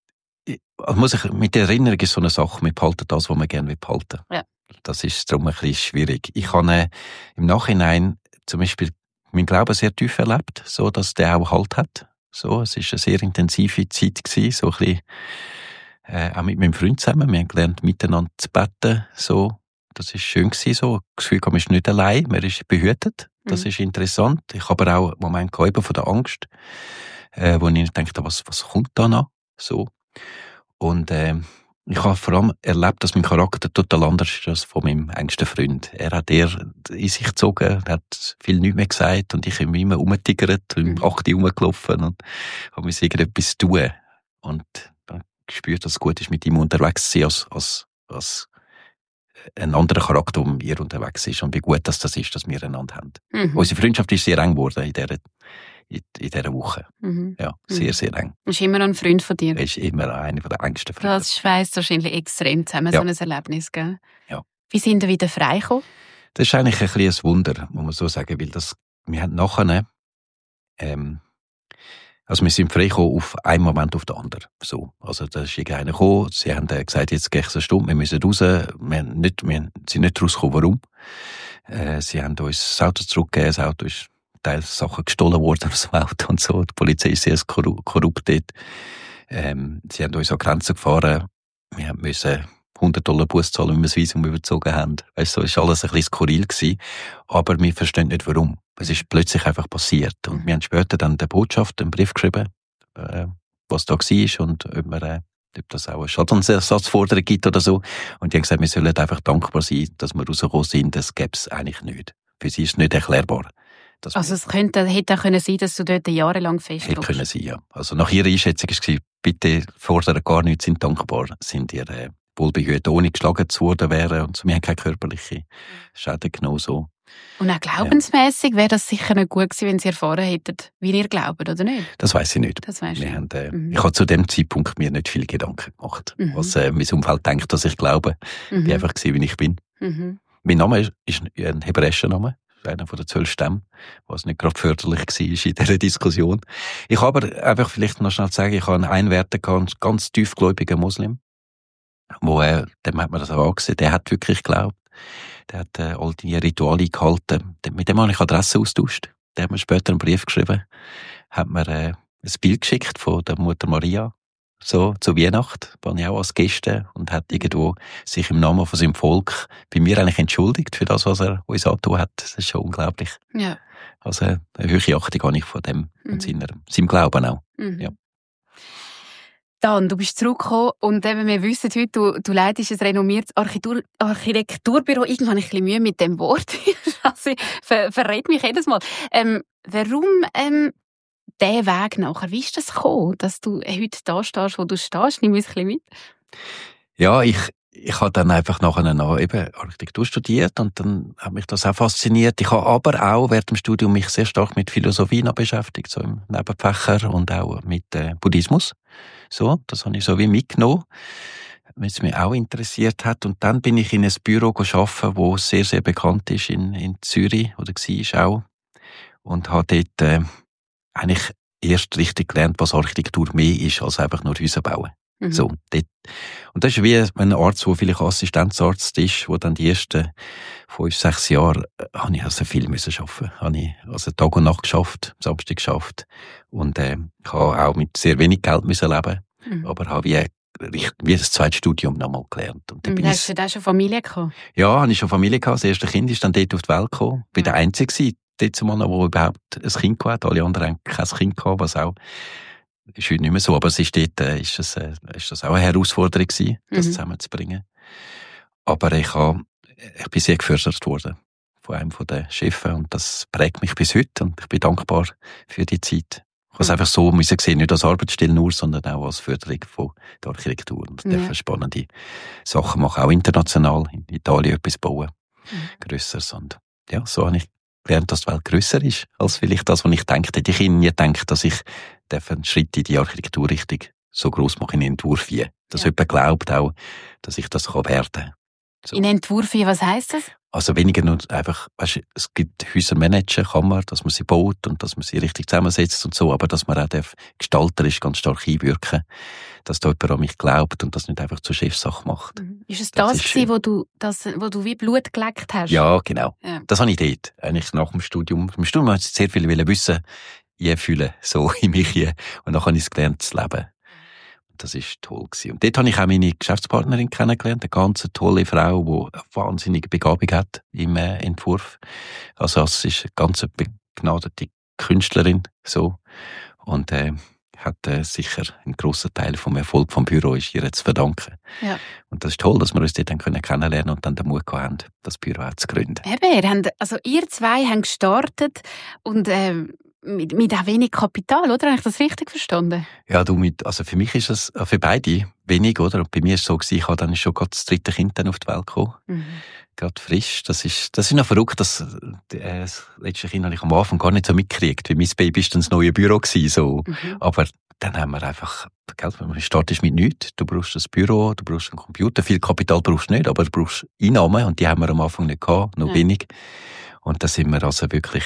[SPEAKER 2] Also muss ich, mit der Erinnerung ist so eine Sache, wir behalten das, was wir gerne behalten.
[SPEAKER 4] Ja.
[SPEAKER 2] Das ist darum ein bisschen schwierig. Ich habe äh, im Nachhinein zum Beispiel meinen Glauben sehr tief erlebt, so dass der auch Halt hat. So, es ist eine sehr intensive Zeit gewesen, so ein bisschen, äh, auch mit meinem Freund zusammen. Wir haben gelernt, miteinander zu beten, so. Das ist schön gewesen, so. Das Gefühl, man ist nicht allein, man ist behütet. Das mhm. ist interessant. Ich habe aber auch einen Moment gehabt von der Angst, äh, wo ich dachte, was, was kommt da noch? So. Und, äh, ich habe vor allem erlebt, dass mein Charakter total anders ist als von meinem engsten Freund. Er hat eher in sich gezogen, er hat viel nicht mehr gesagt und ich habe immer rumgetigert, im Achte rumgelaufen und habe mir irgendetwas tun. Und dann gespürt, dass es gut ist, mit ihm unterwegs zu sein, als, als, als ein anderer Charakter, der mit mir unterwegs ist. Und wie gut dass das ist, dass wir einander haben. Mhm. Unsere Freundschaft ist sehr eng geworden in dieser, in, in dieser Woche. Mhm. Ja, sehr, sehr eng.
[SPEAKER 4] Er ist immer noch ein Freund von dir?
[SPEAKER 2] Er ist immer einer der engsten Freunde.
[SPEAKER 4] Das schweißt wahrscheinlich extrem zusammen, ja. So ein Erlebnis, gell?
[SPEAKER 2] Ja.
[SPEAKER 4] Wie sind wir wieder freigekommen?
[SPEAKER 2] Das ist eigentlich ein bisschen ein Wunder, muss man so sagen, weil das, wir haben nachher, ähm, also wir sind freigekommen auf einen Moment auf den anderen. So. Also da ist irgendeiner gekommen, sie haben gesagt, jetzt geht es eine Stunde, wir müssen raus. Wir, haben nicht, wir sind nicht rausgekommen, warum. Äh, sie haben uns das Auto zurückgegeben, das Auto ist teils Sachen gestohlen worden aus dem Auto und so. Die Polizei ist sehr korrupt dort. Ähm, sie haben uns an Grenzen gefahren. Wir mussten hundert Dollar Buß zahlen, wenn wir das Visum überzogen haben. Weißt, so ist alles ein bisschen skurril gewesen. Aber wir verstehen nicht, warum. Es ist plötzlich einfach passiert. Und wir haben später dann der Botschaft einen Brief geschrieben, äh, was da war und ob, wir, äh, ob das auch eine Schadensersatzforderung gibt oder so. Und die haben gesagt, wir sollen einfach dankbar sein, dass wir rausgekommen sind. Das gäbe es eigentlich nicht. Für sie ist es nicht erklärbar.
[SPEAKER 4] Also es könnte, hätte auch können sein, dass du dort jahrelang feststeckst.
[SPEAKER 2] Hätte können sein, ja. Also nach ihrer Einschätzung war es, bitte fordern gar nichts, sind dankbar, sind ihr äh, wohlbehütet, ohne geschlagen zu worden wären. Und so, wir haben keine körperliche Schäden genommen. So.
[SPEAKER 4] Und auch glaubensmässig wäre das sicher nicht gut gewesen, wenn sie erfahren hätten, wie ihr glaubt, oder nicht?
[SPEAKER 2] Das weiss ich nicht.
[SPEAKER 4] Das weißt
[SPEAKER 2] wir
[SPEAKER 4] du.
[SPEAKER 2] Haben, äh,
[SPEAKER 4] mhm.
[SPEAKER 2] Ich habe zu dem Zeitpunkt mir nicht viele Gedanken gemacht, mhm. was äh, mein Umfeld denkt, dass ich glaube.
[SPEAKER 4] Mhm.
[SPEAKER 2] Ich bin einfach gewesen, wie ich bin.
[SPEAKER 4] Mhm.
[SPEAKER 2] Mein Name ist, ist ein hebräischer Name. Einer von den zwölf Stämmen, was nicht gerade förderlich war in dieser Diskussion. Ich habe aber einfach vielleicht noch schnell sagen, ich habe einen Einwärter gehabt, einen ganz tiefgläubigen Muslim, wo er, dem hat man das auch angesehen, der hat wirklich geglaubt, der hat äh, all die Rituale gehalten, mit dem habe ich Adresse austauscht, der hat mir später einen Brief geschrieben, hat mir äh, ein Bild geschickt von der Mutter Maria, so, zur Weihnacht, war ich auch als Gäste und hat irgendwo sich im Namen von seinem Volk bei mir eigentlich entschuldigt für das, was er uns angetan hat. Das ist schon unglaublich.
[SPEAKER 4] Ja.
[SPEAKER 2] Also, eine hohe Achtung habe ich von dem,
[SPEAKER 4] mhm.
[SPEAKER 2] und seiner, seinem Glauben auch.
[SPEAKER 4] Mhm.
[SPEAKER 2] Ja.
[SPEAKER 4] Dan, du bist zurückgekommen und eben, wir wissen heute, du, du leitest ein renommiertes Architektur, Architekturbüro. Irgendwann habe ich ein bisschen Mühe mit dem Wort. Also, ich ver, verrät mich jedes Mal. Ähm, warum, ähm, der Weg nachher, wie ist das gekommen, dass du heute da stehst, wo du stehst? Nimm uns ein bisschen mit.
[SPEAKER 2] Ja, ich, ich habe dann einfach nachher noch eben Architektur studiert und dann hat mich das auch fasziniert. Ich habe aber auch während dem Studium mich sehr stark mit Philosophie noch beschäftigt, so im Nebenfächer und auch mit äh, Buddhismus. So, das habe ich so wie mitgenommen, weil es mich auch interessiert hat. Und dann bin ich in ein Büro arbeiten, das sehr, sehr bekannt ist in, in Zürich oder war auch. Und habe dort äh, eigentlich erst richtig gelernt, was Architektur mehr ist als einfach nur Häuser bauen. Mhm. So, dort. Und das ist wie ein Arzt, der vielleicht Assistenzarzt ist, wo dann die ersten fünf, sechs Jahre, äh, habe ich also viel müssen arbeiten. Habe ich also Tag und Nacht geschafft, Samstag geschafft. Und, äh, ich habe auch mit sehr wenig Geld müssen leben. Mhm. Aber habe wie, wie das zweite Studium nochmal gelernt. Und dann bin
[SPEAKER 4] hast ich, du da schon Familie gehabt?
[SPEAKER 2] Ja, habe ich schon Familie gehabt. Das erste Kind ist dann dort auf die Welt gekommen. Ich war mhm. der Einzige dort zumal, der überhaupt ein Kind gehabt hat. Alle anderen haben kein Kind gehabt, was auch ist heute nicht mehr so, aber es ist dort, äh, ist, es, äh, ist das auch eine Herausforderung gewesen, das mhm. zusammenzubringen. Aber ich, habe, ich bin sehr gefördert worden von einem der Chefs und das prägt mich bis heute und ich bin dankbar für die Zeit. Ich habe es mhm. einfach so müssen sehen, nicht als Arbeitsstelle nur, sondern auch als Förderung von der Architektur. Und ich ja. darf spannende Sachen machen, auch international, in Italien etwas bauen, mhm. Grösseres. Und ja, so habe ich gelernt, dass die Welt grösser ist, als vielleicht das, was ich dachte. Ich hätte nie gedacht, dass ich einen Schritt in die Architekturrichtung so gross mache in den Entwurf wie. Dass ja. jemand glaubt auch, dass ich das werden kann. So.
[SPEAKER 4] In Entwurf wie, was heisst das?
[SPEAKER 2] Also weniger nur einfach, weißt, es gibt Häuser managen, kann man, dass man sie baut und dass man sie richtig zusammensetzt und so, aber dass man auch gestalterisch ganz stark einwirken, dass da jemand an mich glaubt und das nicht einfach zur Chefsache macht.
[SPEAKER 4] Mhm. Ist es das, das ist, gewesen, wo du, das, wo du wie Blut geleckt hast?
[SPEAKER 2] Ja, genau. Ja. Das habe ich dort, eigentlich nach dem Studium. Im Studium wollte ich sehr viel wissen, einfühlen, so in mich hier. Und dann habe ich es gelernt, zu leben. Das war toll gewesen. Und dort habe ich auch meine Geschäftspartnerin kennengelernt, eine ganz tolle Frau, die eine wahnsinnige Begabung hat im äh, Entwurf. Also es ist eine ganz begnadete Künstlerin, so. Und, äh, hat äh, sicher einen grossen Teil vom Erfolg vom Büro ist ihr zu verdanken. Ja. Und das ist toll, dass wir uns dort dann kennenlernen können und dann den Mut haben, das Büro auch zu gründen.
[SPEAKER 4] Eben, ihr habt, also ihr zwei habt gestartet und äh, mit, mit auch wenig Kapital, oder? Habe ich das richtig verstanden?
[SPEAKER 2] Ja, du, mit, also für mich ist es für beide wenig, oder? Und bei mir ist es so gewesen, ich habe dann schon gerade das dritte Kind dann auf die Welt gekommen. Mhm. Gerade frisch. Das ist, das ist noch verrückt, dass, äh, das letzte Kind habe ich am Anfang gar nicht so mitgekriegt, weil mein Baby ist dann das neue Büro gewesen, so. Mhm. Aber dann haben wir einfach, gell, man startet mit nichts. Du brauchst ein Büro, du brauchst einen Computer. Viel Kapital brauchst du nicht, aber du brauchst Einnahmen und die haben wir am Anfang nicht gehabt, nur ja. wenig. Und da sind wir also wirklich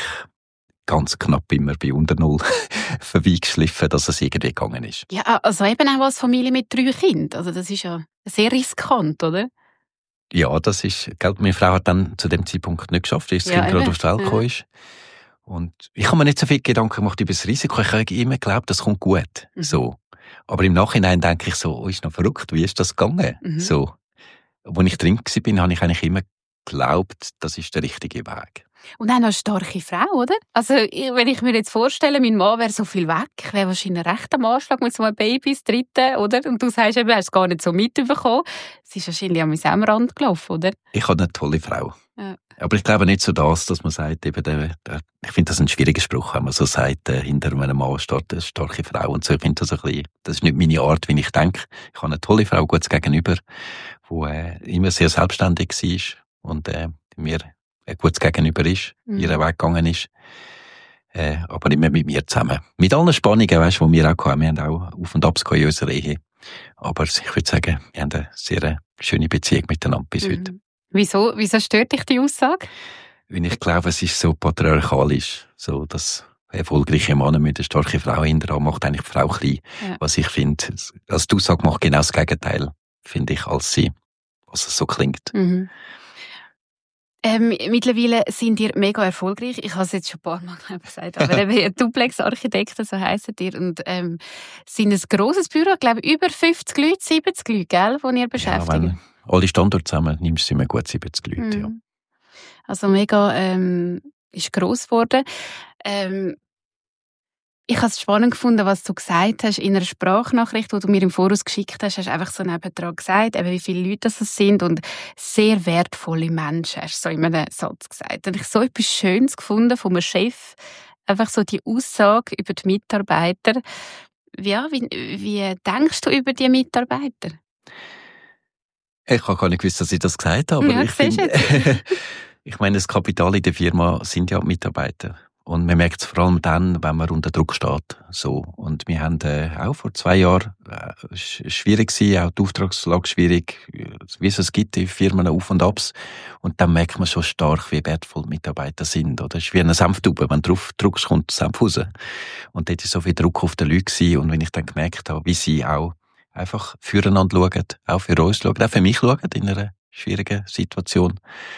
[SPEAKER 2] ganz knapp immer bei unter Null vorbeigeschliffen, dass es irgendwie gegangen ist.
[SPEAKER 4] Ja, also eben auch als Familie mit drei Kindern. Also das ist ja sehr riskant, oder?
[SPEAKER 2] Ja, das ist, gell, meine Frau hat dann zu dem Zeitpunkt nicht geschafft, als das ja, Kind gerade auf die Welt gekommen ist. Und ich habe mir nicht so viel Gedanken gemacht über das Risiko. Ich habe immer geglaubt, das kommt gut. Mhm. So. Aber im Nachhinein denke ich so, oh, ist noch verrückt, wie ist das gegangen? Mhm. So. Als ich drin war, habe ich eigentlich immer geglaubt, das ist der richtige Weg.
[SPEAKER 4] Und auch noch eine starke Frau, oder? Also, wenn ich mir jetzt vorstelle, mein Mann wäre so viel weg, ich wäre wahrscheinlich recht am Anschlag mit so einem Baby, das dritte, oder? Und du sagst eben, du hast es gar nicht so mitbekommen. Es ist wahrscheinlich am selben Rand gelaufen, oder?
[SPEAKER 2] Ich habe eine tolle Frau. Ja. Aber ich glaube nicht so das, dass man sagt, eben, der, der, ich finde das ein schwieriger Spruch, wenn man so sagt, äh, hinter einem Mann steht eine starke Frau. Und so, ich finde das ein bisschen, das ist nicht meine Art, wie ich denke. Ich habe eine tolle Frau, gutes Gegenüber, die äh, immer sehr selbstständig war und äh, mir ein gutes Gegenüber ist, mhm. ihren Weg gegangen ist. Äh, aber immer mit mir zusammen. Mit allen Spannungen, weißt, die wir auch hatten. Wir haben auch Auf- und Abs in unserer Ehe. Aber ich würde sagen, wir haben eine sehr schöne Beziehung miteinander bis mhm. heute.
[SPEAKER 4] Wieso, wieso stört dich die Aussage?
[SPEAKER 2] Weil ich glaube, es ist so patriarchalisch. So, dass erfolgreiche Männer mit einer starken Frau hinterher macht eigentlich die Frau klein. Ja. Was ich finde, als die Aussage macht genau das Gegenteil, finde ich, als sie, als es so klingt.
[SPEAKER 4] Mhm. Ähm, mittlerweile sind ihr mega erfolgreich. Ich habe es jetzt schon ein paar Mal gesagt, aber eben Duplex-Architekten, so heissen ihr. Und ähm, sind ein grosses Büro, ich glaube über fünfzig Leute, siebzig Leute, gell, die ihr beschäftigt. Ja, wenn
[SPEAKER 2] alle Standorte zusammen nimmst du immer gut siebzig Leute, mhm. ja.
[SPEAKER 4] Also mega, ähm, ist gross geworden. Ähm, Ich habe es spannend gefunden, was du gesagt hast in einer Sprachnachricht, die du mir im Voraus geschickt hast. Hast du einfach so nebendran gesagt, eben wie viele Leute das sind und sehr wertvolle Menschen, hast du so in einem Satz gesagt. Und ich habe so etwas Schönes gefunden von einem Chef, einfach so die Aussage über die Mitarbeiter. Ja, wie, wie denkst du über die Mitarbeiter?
[SPEAKER 2] Ich habe gar nicht gewusst, dass ich das gesagt habe. Aber
[SPEAKER 4] ja,
[SPEAKER 2] ich, finde, ich meine, das Kapital in der Firma sind ja die Mitarbeiter. Und man merkt es vor allem dann, wenn man unter Druck steht. So. Und wir haben äh, auch vor zwei Jahren äh, schwierig gewesen, auch die Auftragslage schwierig, wie es es gibt in Firmen Auf und Abs. Und dann merkt man schon stark, wie wertvoll Mitarbeiter sind. Oder? Es ist wie eine Senftube, wenn du drauf drückst, kommt Senf raus. Und dort war so viel Druck auf den Leuten gewesen. Und wenn ich dann gemerkt habe, wie sie auch einfach füreinander schauen, auch für uns schauen, auch für mich schauen in einer schwierigen Situation.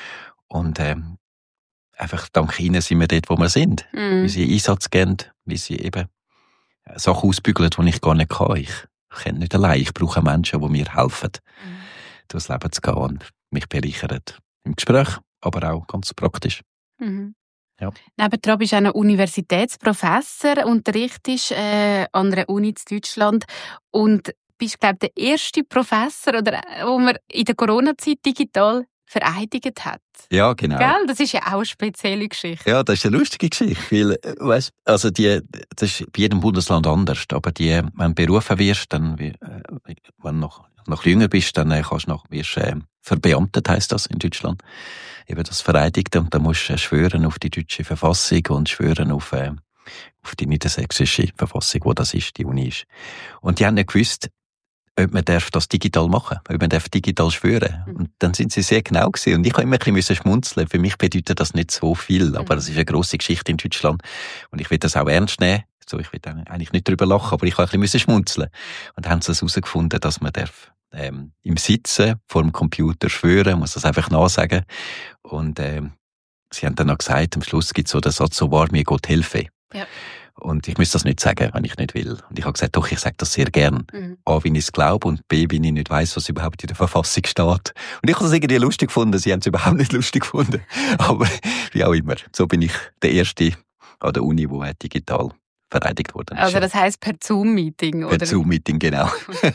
[SPEAKER 2] Und ähm, einfach dank ihnen sind wir dort, wo wir sind.
[SPEAKER 4] Mhm.
[SPEAKER 2] Wie sie Einsatz geben, wie sie eben Sachen ausbügeln, die ich gar nicht kann. Ich kenne nicht allein. Ich brauche Menschen, die mir helfen, mhm. durchs Leben zu gehen und mich bereichern. Im Gespräch, aber auch ganz praktisch.
[SPEAKER 4] Mhm.
[SPEAKER 2] Ja.
[SPEAKER 4] Nebendran bist du auch ein Universitätsprofessor, unterrichtest äh, an einer Uni in Deutschland und bist, glaube ich, der erste Professor, oder, wo man in der Corona-Zeit digital vereidigt hat.
[SPEAKER 2] Ja, genau.
[SPEAKER 4] Gell? Das ist ja auch eine spezielle Geschichte.
[SPEAKER 2] Ja, das ist eine lustige Geschichte, weil, weißt, also die, das ist bei jedem Bundesland anders, aber die, wenn du berufen wirst, dann, wenn du noch, noch jünger bist, dann kannst du noch, wirst, äh, verbeamtet, heisst das in Deutschland. Eben das Vereidigte, und dann musst du schwören auf die deutsche Verfassung und schwören auf, äh, auf die niedersächsische Verfassung, wo das ist, die Uni ist. Und die haben nicht gewusst, ob man darf das digital machen, ob man darf digital schwören. Mhm. Und dann sind sie sehr genau gewesen. Und ich habe immer ein bisschen schmunzeln. Für mich bedeutet das nicht so viel, aber das ist eine grosse Geschichte in Deutschland. Und ich will das auch ernst nehmen. So, ich will eigentlich nicht drüber lachen, aber ich habe ein bisschen schmunzeln. Und dann haben sie herausgefunden, dass man darf, ähm, im Sitzen vor dem Computer schwören, muss das einfach nachsagen. Und, ähm, sie haben dann noch gesagt, am Schluss gibt es so den Satz, so wahr mir Gott helfe. Ja. Und ich muss das nicht sagen, wenn ich nicht will. Und ich habe gesagt, doch, ich sage das sehr gern. Mhm. A, wenn ich es glaube, und B, wenn ich nicht weiss, was überhaupt in der Verfassung steht. Und ich habe das irgendwie lustig gefunden, sie haben es überhaupt nicht lustig gefunden. Aber wie auch immer, so bin ich der Erste an der Uni, der digital vereidigt worden ist.
[SPEAKER 4] Also das heisst per Zoom-Meeting, oder?
[SPEAKER 2] Per Zoom-Meeting, genau.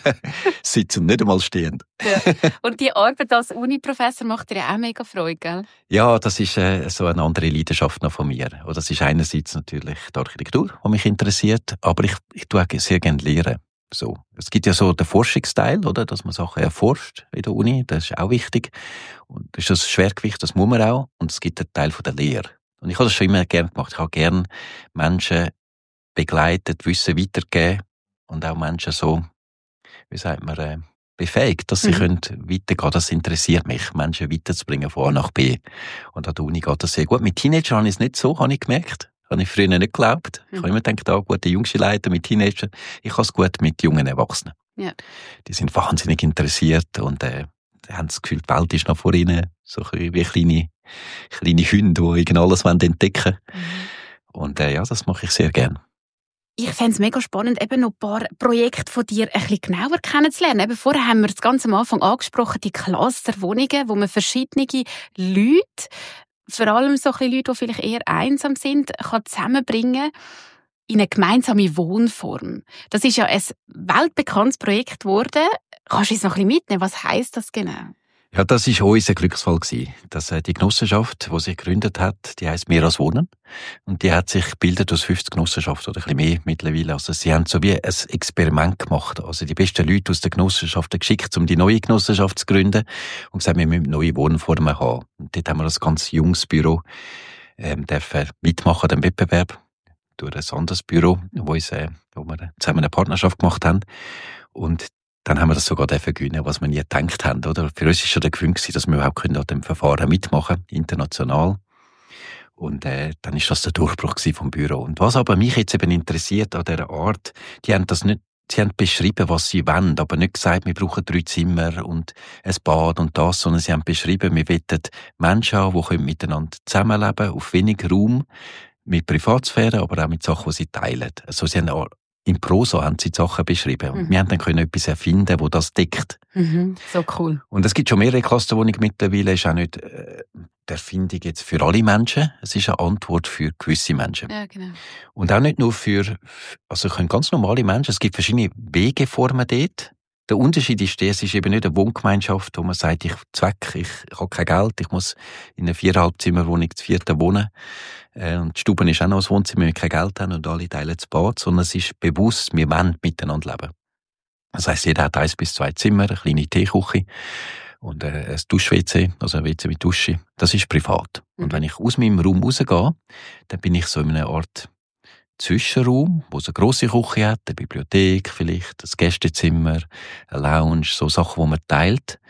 [SPEAKER 2] Sitzen, nicht einmal stehend.
[SPEAKER 4] Ja. Und die Arbeit als Uni-Professor macht dir ja auch mega Freude, gell?
[SPEAKER 2] Ja, das ist äh, so eine andere Leidenschaft noch von mir. Und das ist einerseits natürlich die Architektur, die mich interessiert, aber ich, ich tue auch sehr gerne lehren. So. Es gibt ja so den Forschungsteil, oder, dass man Sachen erforscht in der Uni, das ist auch wichtig. Und das ist das Schwergewicht, das muss man auch. Und es gibt einen Teil von der Lehre. Und ich habe das schon immer gerne gemacht. Ich habe gerne Menschen begleitet, Wissen weitergeben und auch Menschen so, wie sagt man, äh, befähigt, dass sie mhm. können weitergehen. Das interessiert mich, Menschen weiterzubringen von A nach B. Und an der Uni geht das sehr gut. Mit Teenagern habe ich es nicht so, habe ich gemerkt. Habe ich früher nicht geglaubt. Mhm. Ich habe immer gedacht, ah, gute Jungsche Leiter mit Teenagern. Ich habe es gut mit jungen Erwachsenen. Ja. Die sind wahnsinnig interessiert und äh, haben das Gefühl, die Welt ist noch vor ihnen. So wie kleine, kleine Hunde, die irgend alles entdecken wollen. Mhm. Und äh, ja, das mache ich sehr gerne.
[SPEAKER 4] Ich fände es mega spannend, eben noch ein paar Projekte von dir ein bisschen genauer kennenzulernen. Eben vorher haben wir das ganz am Anfang angesprochen, die Clusterwohnungen, wo man verschiedene Leute, vor allem so ein bisschen Leute, die vielleicht eher einsam sind, kann zusammenbringen in eine gemeinsame Wohnform. Das ist ja ein weltbekanntes Projekt geworden. Kannst du uns noch ein bisschen mitnehmen? Was heisst das genau?
[SPEAKER 2] Ja, das war unser Glücksfall gewesen. Dass äh, die Genossenschaft, die sich gegründet hat, die heisst «Mehr als Wohnen». Und die hat sich gebildet aus fünfzig Genossenschaften oder ein bisschen mehr mittlerweile. Also sie haben so wie ein Experiment gemacht. Also die besten Leute aus der Genossenschaft geschickt, um die neue Genossenschaft zu gründen. Und gesagt, wir müssen neue Wohnformen haben. Und dort haben wir das ganz junges Büro ähm, dürfen mitmachen, den Wettbewerb, durch ein anderes Büro, wo, uns, äh, wo wir zusammen eine Partnerschaft gemacht haben. Und dann haben wir das sogar gewinnen, was wir nie gedacht haben, oder? Für uns war schon der Gewinn gewesen, dass wir überhaupt an dem Verfahren mitmachen, international. Und, äh, dann ist das der Durchbruch vom Büro. Und was aber mich jetzt eben interessiert an dieser Art, die haben das nicht, sie haben beschrieben, was sie wollen, aber nicht gesagt, wir brauchen drei Zimmer und ein Bad und das, sondern sie haben beschrieben, wir wollen Menschen haben, die miteinander zusammenleben, auf wenig Raum, mit Privatsphäre, aber auch mit Sachen, die sie teilen. Also sie haben in Prosa haben sie die Sachen beschrieben. Und mhm. wir haben dann können etwas erfinden, das das deckt.
[SPEAKER 4] Mhm. So cool.
[SPEAKER 2] Und es gibt schon mehrere Clusterwohnungen mittlerweile. Es ist auch nicht äh, die Erfindung jetzt für alle Menschen. Es ist eine Antwort für gewisse Menschen.
[SPEAKER 4] Ja, genau.
[SPEAKER 2] Und auch nicht nur für, also können ganz normale Menschen. Es gibt verschiedene Wegeformen dort. Der Unterschied ist der, es ist eben nicht eine Wohngemeinschaft, wo man sagt, ich zweck, ich, ich habe kein Geld, ich muss in einer viereinhalb Zimmerwohnung zu vierten wohnen. Äh, und die Stube ist auch noch ein Wohnzimmer, wenn wir kein Geld haben und alle teilen das Bad, sondern es ist bewusst, wir wollen miteinander leben. Das heisst, jeder hat eins bis zwei Zimmer, eine kleine Teeküche und äh, ein Dusch-W C, also ein W C mit Dusche. Das ist privat. Mhm. Und wenn ich aus meinem Raum rausgehe, dann bin ich so in einer Art Zwischenraum, wo es eine grosse Küche hat, eine Bibliothek vielleicht, ein Gästezimmer, eine Lounge, so Sachen, die man teilt.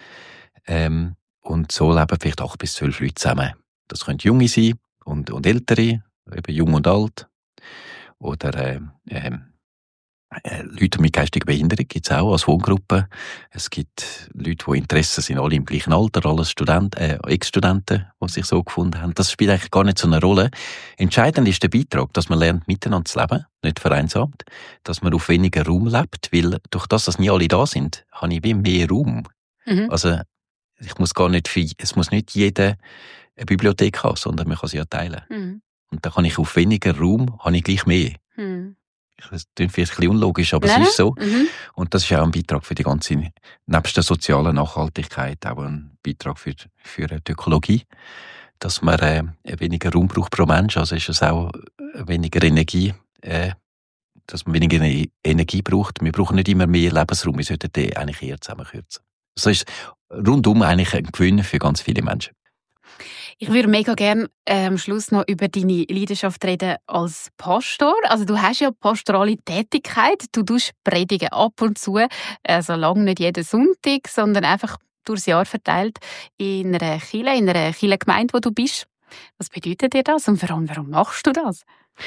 [SPEAKER 2] Ähm, und so leben vielleicht acht bis zwölf Leute zusammen. Das können Junge sein und, und Ältere, eben jung und alt. Oder äh, äh, Äh, Leute mit geistiger Behinderung gibt es auch als Wohngruppe. Es gibt Leute, die Interessen sind, alle im gleichen Alter, alles Studenten, äh, Ex-Studenten, die sich so gefunden haben. Das spielt eigentlich gar nicht so eine Rolle. Entscheidend ist der Beitrag, dass man lernt, miteinander zu leben, nicht vereinsamt, dass man auf weniger Raum lebt, weil durch das, dass nie alle da sind, habe ich wie mehr Raum.
[SPEAKER 4] Mhm.
[SPEAKER 2] Also, ich muss gar nicht viel, es muss nicht jeder eine Bibliothek haben, sondern man kann sie ja teilen.
[SPEAKER 4] Mhm.
[SPEAKER 2] Und dann kann ich auf weniger Raum, habe ich gleich mehr.
[SPEAKER 4] Mhm.
[SPEAKER 2] Das klingt vielleicht ein bisschen unlogisch, aber
[SPEAKER 4] Nein.
[SPEAKER 2] es ist so.
[SPEAKER 4] Mhm.
[SPEAKER 2] Und das ist auch ein Beitrag für die ganze, nebst der sozialen Nachhaltigkeit, auch ein Beitrag für, für die Ökologie, dass man äh, weniger Raum braucht pro Mensch, also ist es auch weniger Energie, äh, dass man weniger Energie braucht. Wir brauchen nicht immer mehr Lebensraum, wir sollten den eigentlich eher zusammenkürzen. Das ist rundum eigentlich ein Gewinn für ganz viele Menschen.
[SPEAKER 4] Ich würde mega gerne äh, am Schluss noch über deine Leidenschaft reden als Pastor. Also du hast ja pastorale Tätigkeit. Du tust predigen ab und zu, also lange nicht jeden Sonntag, sondern einfach durchs Jahr verteilt in einer Kirche, in einer Kirchengemeinde, wo du bist. Was bedeutet dir das und warum, warum machst du das?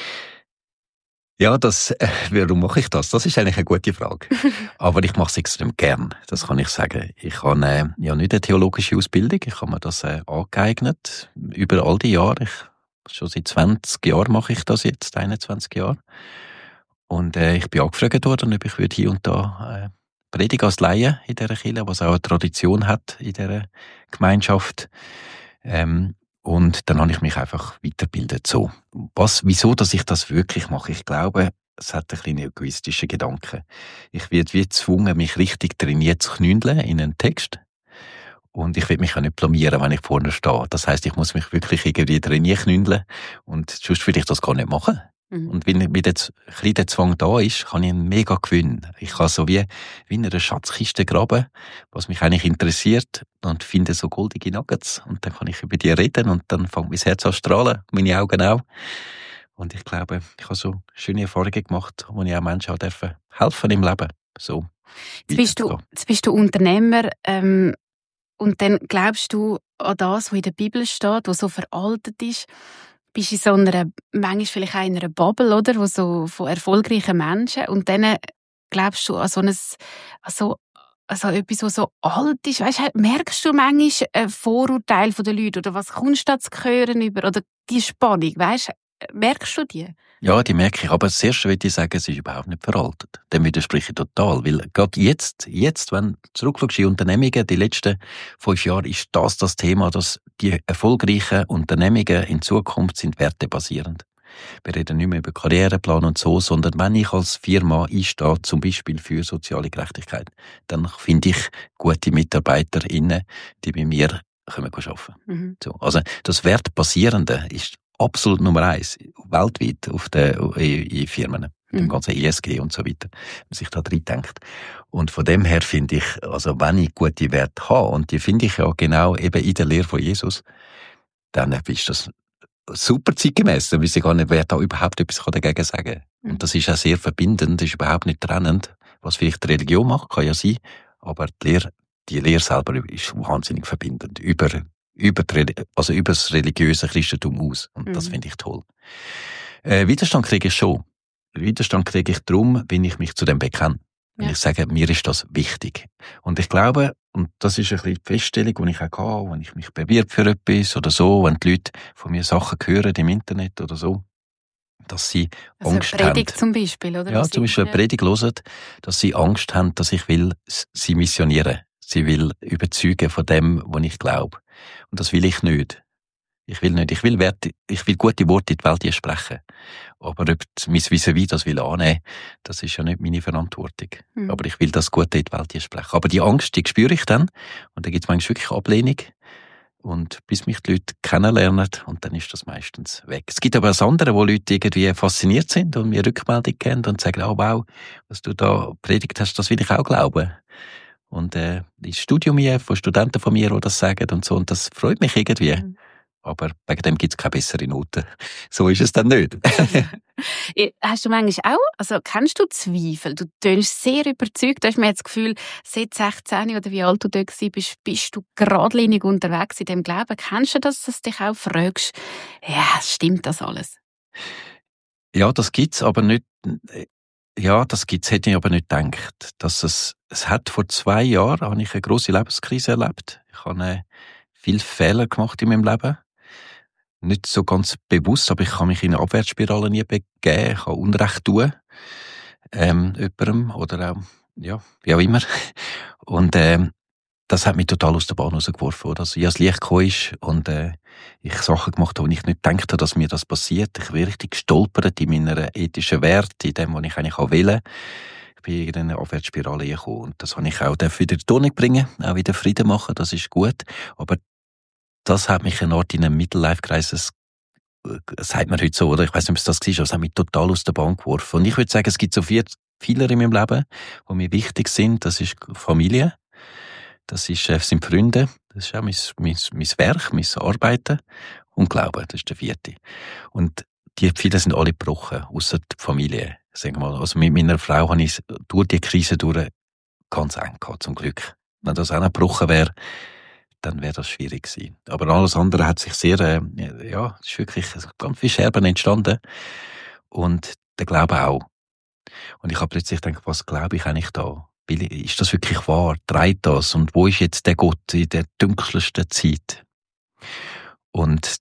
[SPEAKER 2] Ja, das, äh, warum mache ich das? Das ist eigentlich eine gute Frage. Aber ich mache es extrem gern, das kann ich sagen. Ich habe äh, ja nicht eine theologische Ausbildung, ich habe mir das äh, angeeignet, über all die Jahre. Ich, schon seit zwanzig Jahren mache ich das jetzt, einundzwanzig Jahre. Und äh, ich bin angefragt worden, ob ich würde hier und da äh, predigen als Laie in dieser Kirche, was auch eine Tradition hat in dieser Gemeinschaft. Ähm, Und dann habe ich mich einfach weitergebildet. So. Was, wieso, dass ich das wirklich mache? Ich glaube, es hat einen kleinen egoistischen Gedanken. Ich werde wie gezwungen, mich richtig trainiert zu knündeln in einen Text. Und ich will mich auch nicht blamieren, wenn ich vorne stehe. Das heisst, ich muss mich wirklich irgendwie trainieren knündeln. Und sonst würde ich das gar nicht machen. Mhm. Und wenn, wenn jetzt ein bisschen der Zwang da ist, kann ich einen mega Gewinn. Ich kann so wie, wie in einer Schatzkiste graben, was mich eigentlich interessiert, und finde so goldige Nuggets. Und dann kann ich über die reden und dann fängt mein Herz an zu strahlen, meine Augen auch. Und ich glaube, ich habe so schöne Erfahrungen gemacht, wo ich auch Menschen helfen helfen im Leben. So.
[SPEAKER 4] Jetzt bist du, jetzt bist du Unternehmer, ähm, und dann glaubst du an das, was in der Bibel steht, was so veraltet ist. Bist in so einer, manchmal vielleicht auch in einer Bubble, oder? Wo so von erfolgreichen Menschen. Und dann glaubst du an so, ein, an so, an so etwas, was so alt ist. Weißt, merkst du manchmal ein Vorurteil der Leute? Oder was kommst du da zu hören über? Oder die Spannung, weißt, merkst du die?
[SPEAKER 2] Ja, die merke ich. Aber das Erste würde ich sagen, es ist überhaupt nicht veraltet. Dem widerspreche ich total. Weil gerade jetzt, jetzt, wenn du zurückschaust in Unternehmungen, die letzten fünf Jahre, ist das das Thema, dass die erfolgreichen Unternehmungen in Zukunft sind wertebasierend. Wir reden nicht mehr über Karriereplan und so, sondern wenn ich als Firma einstehe, zum Beispiel für soziale Gerechtigkeit, dann finde ich gute MitarbeiterInnen, die bei mir können arbeiten. Mhm. So. Also das Wertbasierende ist absolut Nummer eins, weltweit auf den, in, in Firmen, mit dem ganzen E S G und so weiter, wenn sich da drin denkt. Und von dem her finde ich, also wenn ich gute Werte habe, und die finde ich ja genau eben in der Lehre von Jesus, dann ist das super zeitgemäß, dann weiß ich gar nicht, wer da überhaupt etwas dagegen sagen kann. Mhm. Und das ist auch sehr verbindend, ist überhaupt nicht trennend, was vielleicht die Religion macht, kann ja sein, aber die Lehre, die Lehre selber ist wahnsinnig verbindend, über über, die, also über das religiöse Christentum aus. Und mhm. das finde ich toll. Äh, Widerstand kriege ich schon. Widerstand kriege ich darum, wenn ich mich zu dem bekenne. Wenn ja. ich sage, mir ist das wichtig. Und ich glaube, und das ist ein bisschen die Feststellung, die ich auch habe, wenn ich mich bewerbe für etwas oder so, wenn die Leute von mir Sachen hören im Internet oder so, dass sie
[SPEAKER 4] also
[SPEAKER 2] Angst
[SPEAKER 4] eine Predigt
[SPEAKER 2] haben.
[SPEAKER 4] zum Beispiel, oder?
[SPEAKER 2] Ja, zum Beispiel eine Predigt hören, dass sie Angst haben, dass ich will sie missionieren. Sie will überzeugen von dem, was ich glaube. Und das will ich nicht. Ich will nicht. Ich will, Werte, ich will gute Worte in die Welt sprechen. Aber ob mein Vis-à-vis das will annehmen, das ist ja nicht meine Verantwortung. Mhm. Aber ich will das Gute in die Welt sprechen. Aber die Angst, die spüre ich dann. Und da gibt es manchmal wirklich Ablehnung. Und bis mich die Leute kennenlernen, und dann ist das meistens weg. Es gibt aber auch das andere, wo Leute irgendwie fasziniert sind und mir Rückmeldung geben und sagen, oh wow, was du da predigt hast, das will ich auch glauben. Und äh, das Studium hier von Studenten von mir, die das sagen und so, und das freut mich irgendwie. Mhm. Aber wegen dem gibt es keine bessere Noten. So ist es dann nicht.
[SPEAKER 4] Hast du manchmal auch, also kennst du Zweifel? Du tönst sehr überzeugt. Du hast mir das Gefühl, seit sechzehn oder wie alt du dort bist, bist du geradlinig unterwegs in dem Glauben. Kennst du das, dass du dich auch fragst, ja, stimmt das alles?
[SPEAKER 2] Ja, das gibt's, aber nicht, Ja, das gibt's, hätte ich aber nicht gedacht. Dass es, es hat vor zwei Jahren habe ich eine grosse Lebenskrise erlebt. Ich habe äh, viele Fehler gemacht in meinem Leben. Nicht so ganz bewusst, aber ich habe mich in eine Abwärtsspirale nie begeben. Ich habe Unrecht tun, ähm, jemandem oder auch, ja, wie auch immer. Und, ähm, das hat mich total aus der Bahn rausgeworfen. Also, ich als Licht gekommen ist und, äh, ich Sachen gemacht habe, wo ich nicht gedacht habe, dass mir das passiert. Ich bin richtig gestolpert in meiner ethischen Werte, in dem, was ich eigentlich auch will. Ich bin in eine Abwärtsspirale gekommen. Und das habe ich auch wieder in die Turnung bringen, auch wieder Frieden machen, das ist gut. Aber das hat mich eine Art in einen Midlife-Crisis, sagt man heute so, oder? Ich weiss nicht, ob es das war, aber es hat mich total aus der Bahn geworfen. Und ich würde sagen, es gibt so vier Pfeiler in meinem Leben, die mir wichtig sind. Das ist Familie. Das ist, äh, sind Freunde, das ist auch mein, mein, mein Werk, mein Arbeiten und Glauben, das ist der vierte. Und die Pfeiler sind alle gebrochen, ausser die Familie, sagen wir mal. Also mit meiner Frau habe ich durch die Krise durch ganz eng gehabt, zum Glück. Wenn das auch noch gebrochen wäre, dann wäre das schwierig gewesen. Aber alles andere hat sich sehr, äh, ja, es ist wirklich ganz viele Scherben entstanden. Und der Glaube auch. Und ich habe plötzlich gedacht, was glaube ich eigentlich da? Ist das wirklich wahr? Treibt das? Und wo ist jetzt der Gott in der dunkelsten Zeit? Und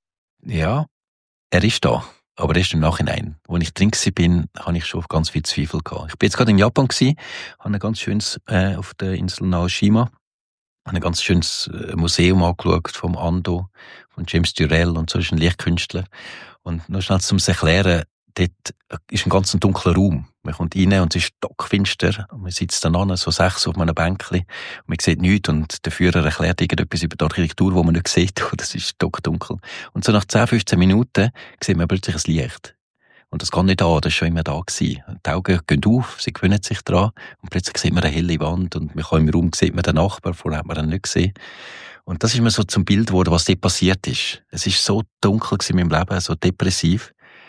[SPEAKER 2] ja, er ist da. Aber erst im Nachhinein. Als ich drin bin, habe ich schon ganz viel Zweifel gehabt. Ich bin jetzt gerade in Japan gewesen, habe ein ganz schönes, äh, auf der Insel Naoshima, habe ein ganz schönes Museum angeschaut vom Ando, von James Turrell und so, ist ein Lichtkünstler. Und noch schnell zum erklären, dort ist ein ganz dunkler Raum. Man kommt rein und es ist stockfinster. Man sitzt dann an, so sechs auf einem Bänkchen. Und man sieht nichts und der Führer erklärt irgendetwas über die Architektur, wo man nicht sieht. Und es ist stockdunkel. Und so nach zehn, fünfzehn Minuten sieht man plötzlich ein Licht. Und das geht nicht an, das war schon immer da gewesen. Die Augen gehen auf, sie gewöhnen sich dran. Und plötzlich sieht man eine helle Wand und man kann im Raum sieht man den Nachbar, vorher hat man ihn nicht gesehen. Und das ist mir so zum Bild geworden, was dort passiert ist. Es ist so dunkel gewesen in meinem Leben, so depressiv.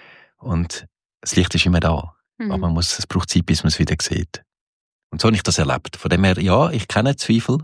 [SPEAKER 2] Und das Licht ist immer da. Mhm. Aber man muss, es braucht Zeit, bis man es wieder sieht. Und so habe ich das erlebt. Von dem her, ja, ich kenne Zweifel,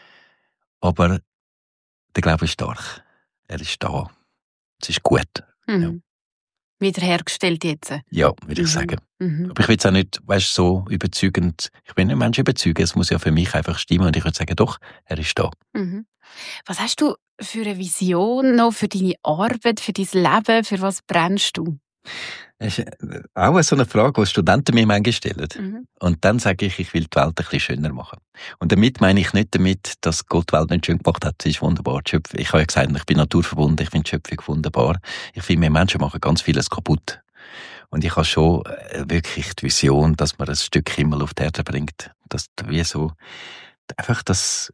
[SPEAKER 2] aber der Glaube ist stark. Er ist da. Es ist gut.
[SPEAKER 4] Mhm.
[SPEAKER 2] Ja.
[SPEAKER 4] Wiederhergestellt jetzt?
[SPEAKER 2] Ja, würde ich mhm. sagen.
[SPEAKER 4] Mhm.
[SPEAKER 2] Aber ich will es auch nicht, weißt, so überzeugend, ich will nicht Menschen überzeugen, es muss ja für mich einfach stimmen und ich würde sagen, doch, er ist da.
[SPEAKER 4] Mhm. Was hast du für eine Vision noch für deine Arbeit, für dein Leben, für was brennst du?
[SPEAKER 2] Das ist auch so eine Frage, die Studenten mir manchmal stellen. Mhm. Und dann sage ich, ich will die Welt ein bisschen schöner machen. Und damit meine ich nicht damit, dass Gott die Welt nicht schön gemacht hat. Sie ist wunderbar. Ich habe ja gesagt, ich bin naturverbunden, ich finde die Schöpfung wunderbar. Ich finde, wir Menschen machen ganz vieles kaputt. Und ich habe schon wirklich die Vision, dass man ein Stück Himmel auf die Erde bringt. Dass wie so, einfach das,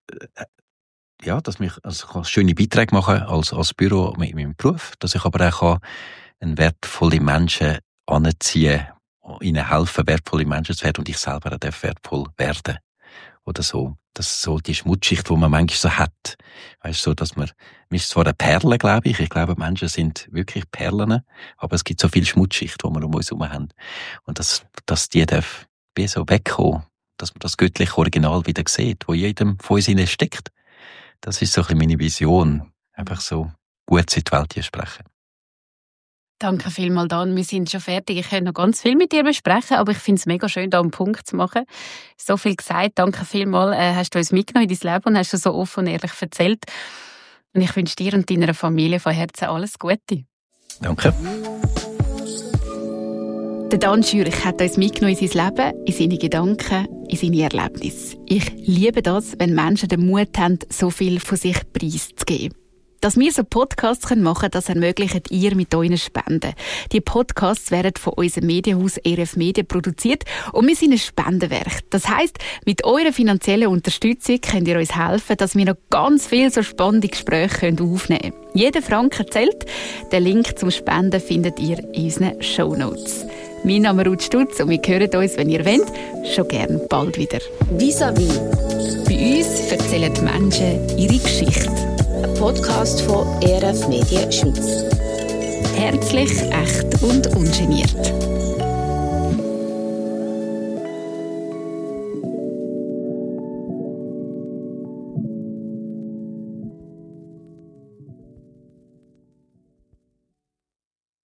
[SPEAKER 2] ja, dass ich also schöne Beiträge machen als, als Büro mit meinem Beruf, dass ich aber auch kann einen wertvolle Menschen anziehen, ihnen helfen, wertvolle Menschen zu werden und ich selber auch wertvoll werden. Oder so. Das ist so die Schmutzschicht, die man manchmal so hat. Weißt du, so, dass man, man ist zwar eine Perle, glaube ich. Ich glaube, Menschen sind wirklich Perlen. Aber es gibt so viel Schmutzschicht, die wir um uns herum haben. Und dass, dass die darf wie so wegkommen. Dass man das göttliche Original wieder sieht, wo jedem von uns innen steckt. Das ist so ein bisschen meine Vision. Einfach so gut in die Welt hier sprechen.
[SPEAKER 4] Danke vielmals, Dan. Wir sind schon fertig. Ich könnte noch ganz viel mit dir besprechen, aber ich finde es mega schön, da einen Punkt zu machen. So viel gesagt. Danke vielmals. Äh, hast du uns mitgenommen in dein Leben und hast du so offen und ehrlich erzählt. Und ich wünsche dir und deiner Familie von Herzen alles Gute.
[SPEAKER 2] Danke.
[SPEAKER 4] Der Dan Schürch hat uns mitgenommen in sein Leben, in seine Gedanken, in seine Erlebnisse. Ich liebe das, wenn Menschen den Mut haben, so viel von sich preiszugeben. Dass wir so Podcasts machen können, das ermöglicht ihr mit euren Spenden. Die Podcasts werden von unserem Medienhaus E R F Media produziert und wir sind ein Spendenwerk. Das heisst, mit eurer finanziellen Unterstützung könnt ihr uns helfen, dass wir noch ganz viele so spannende Gespräche aufnehmen können. Jeder Franken zählt. Den Link zum Spenden findet ihr in unseren Shownotes. Mein Name ist Ruth Stutz und wir hören uns, wenn ihr wollt, schon gern bald wieder.
[SPEAKER 3] Vis-à-vis.
[SPEAKER 4] Bei uns erzählen die Menschen ihre Geschichte.
[SPEAKER 3] Ein Podcast von E R F Media Schweiz.
[SPEAKER 4] Herzlich, echt und ungeniert.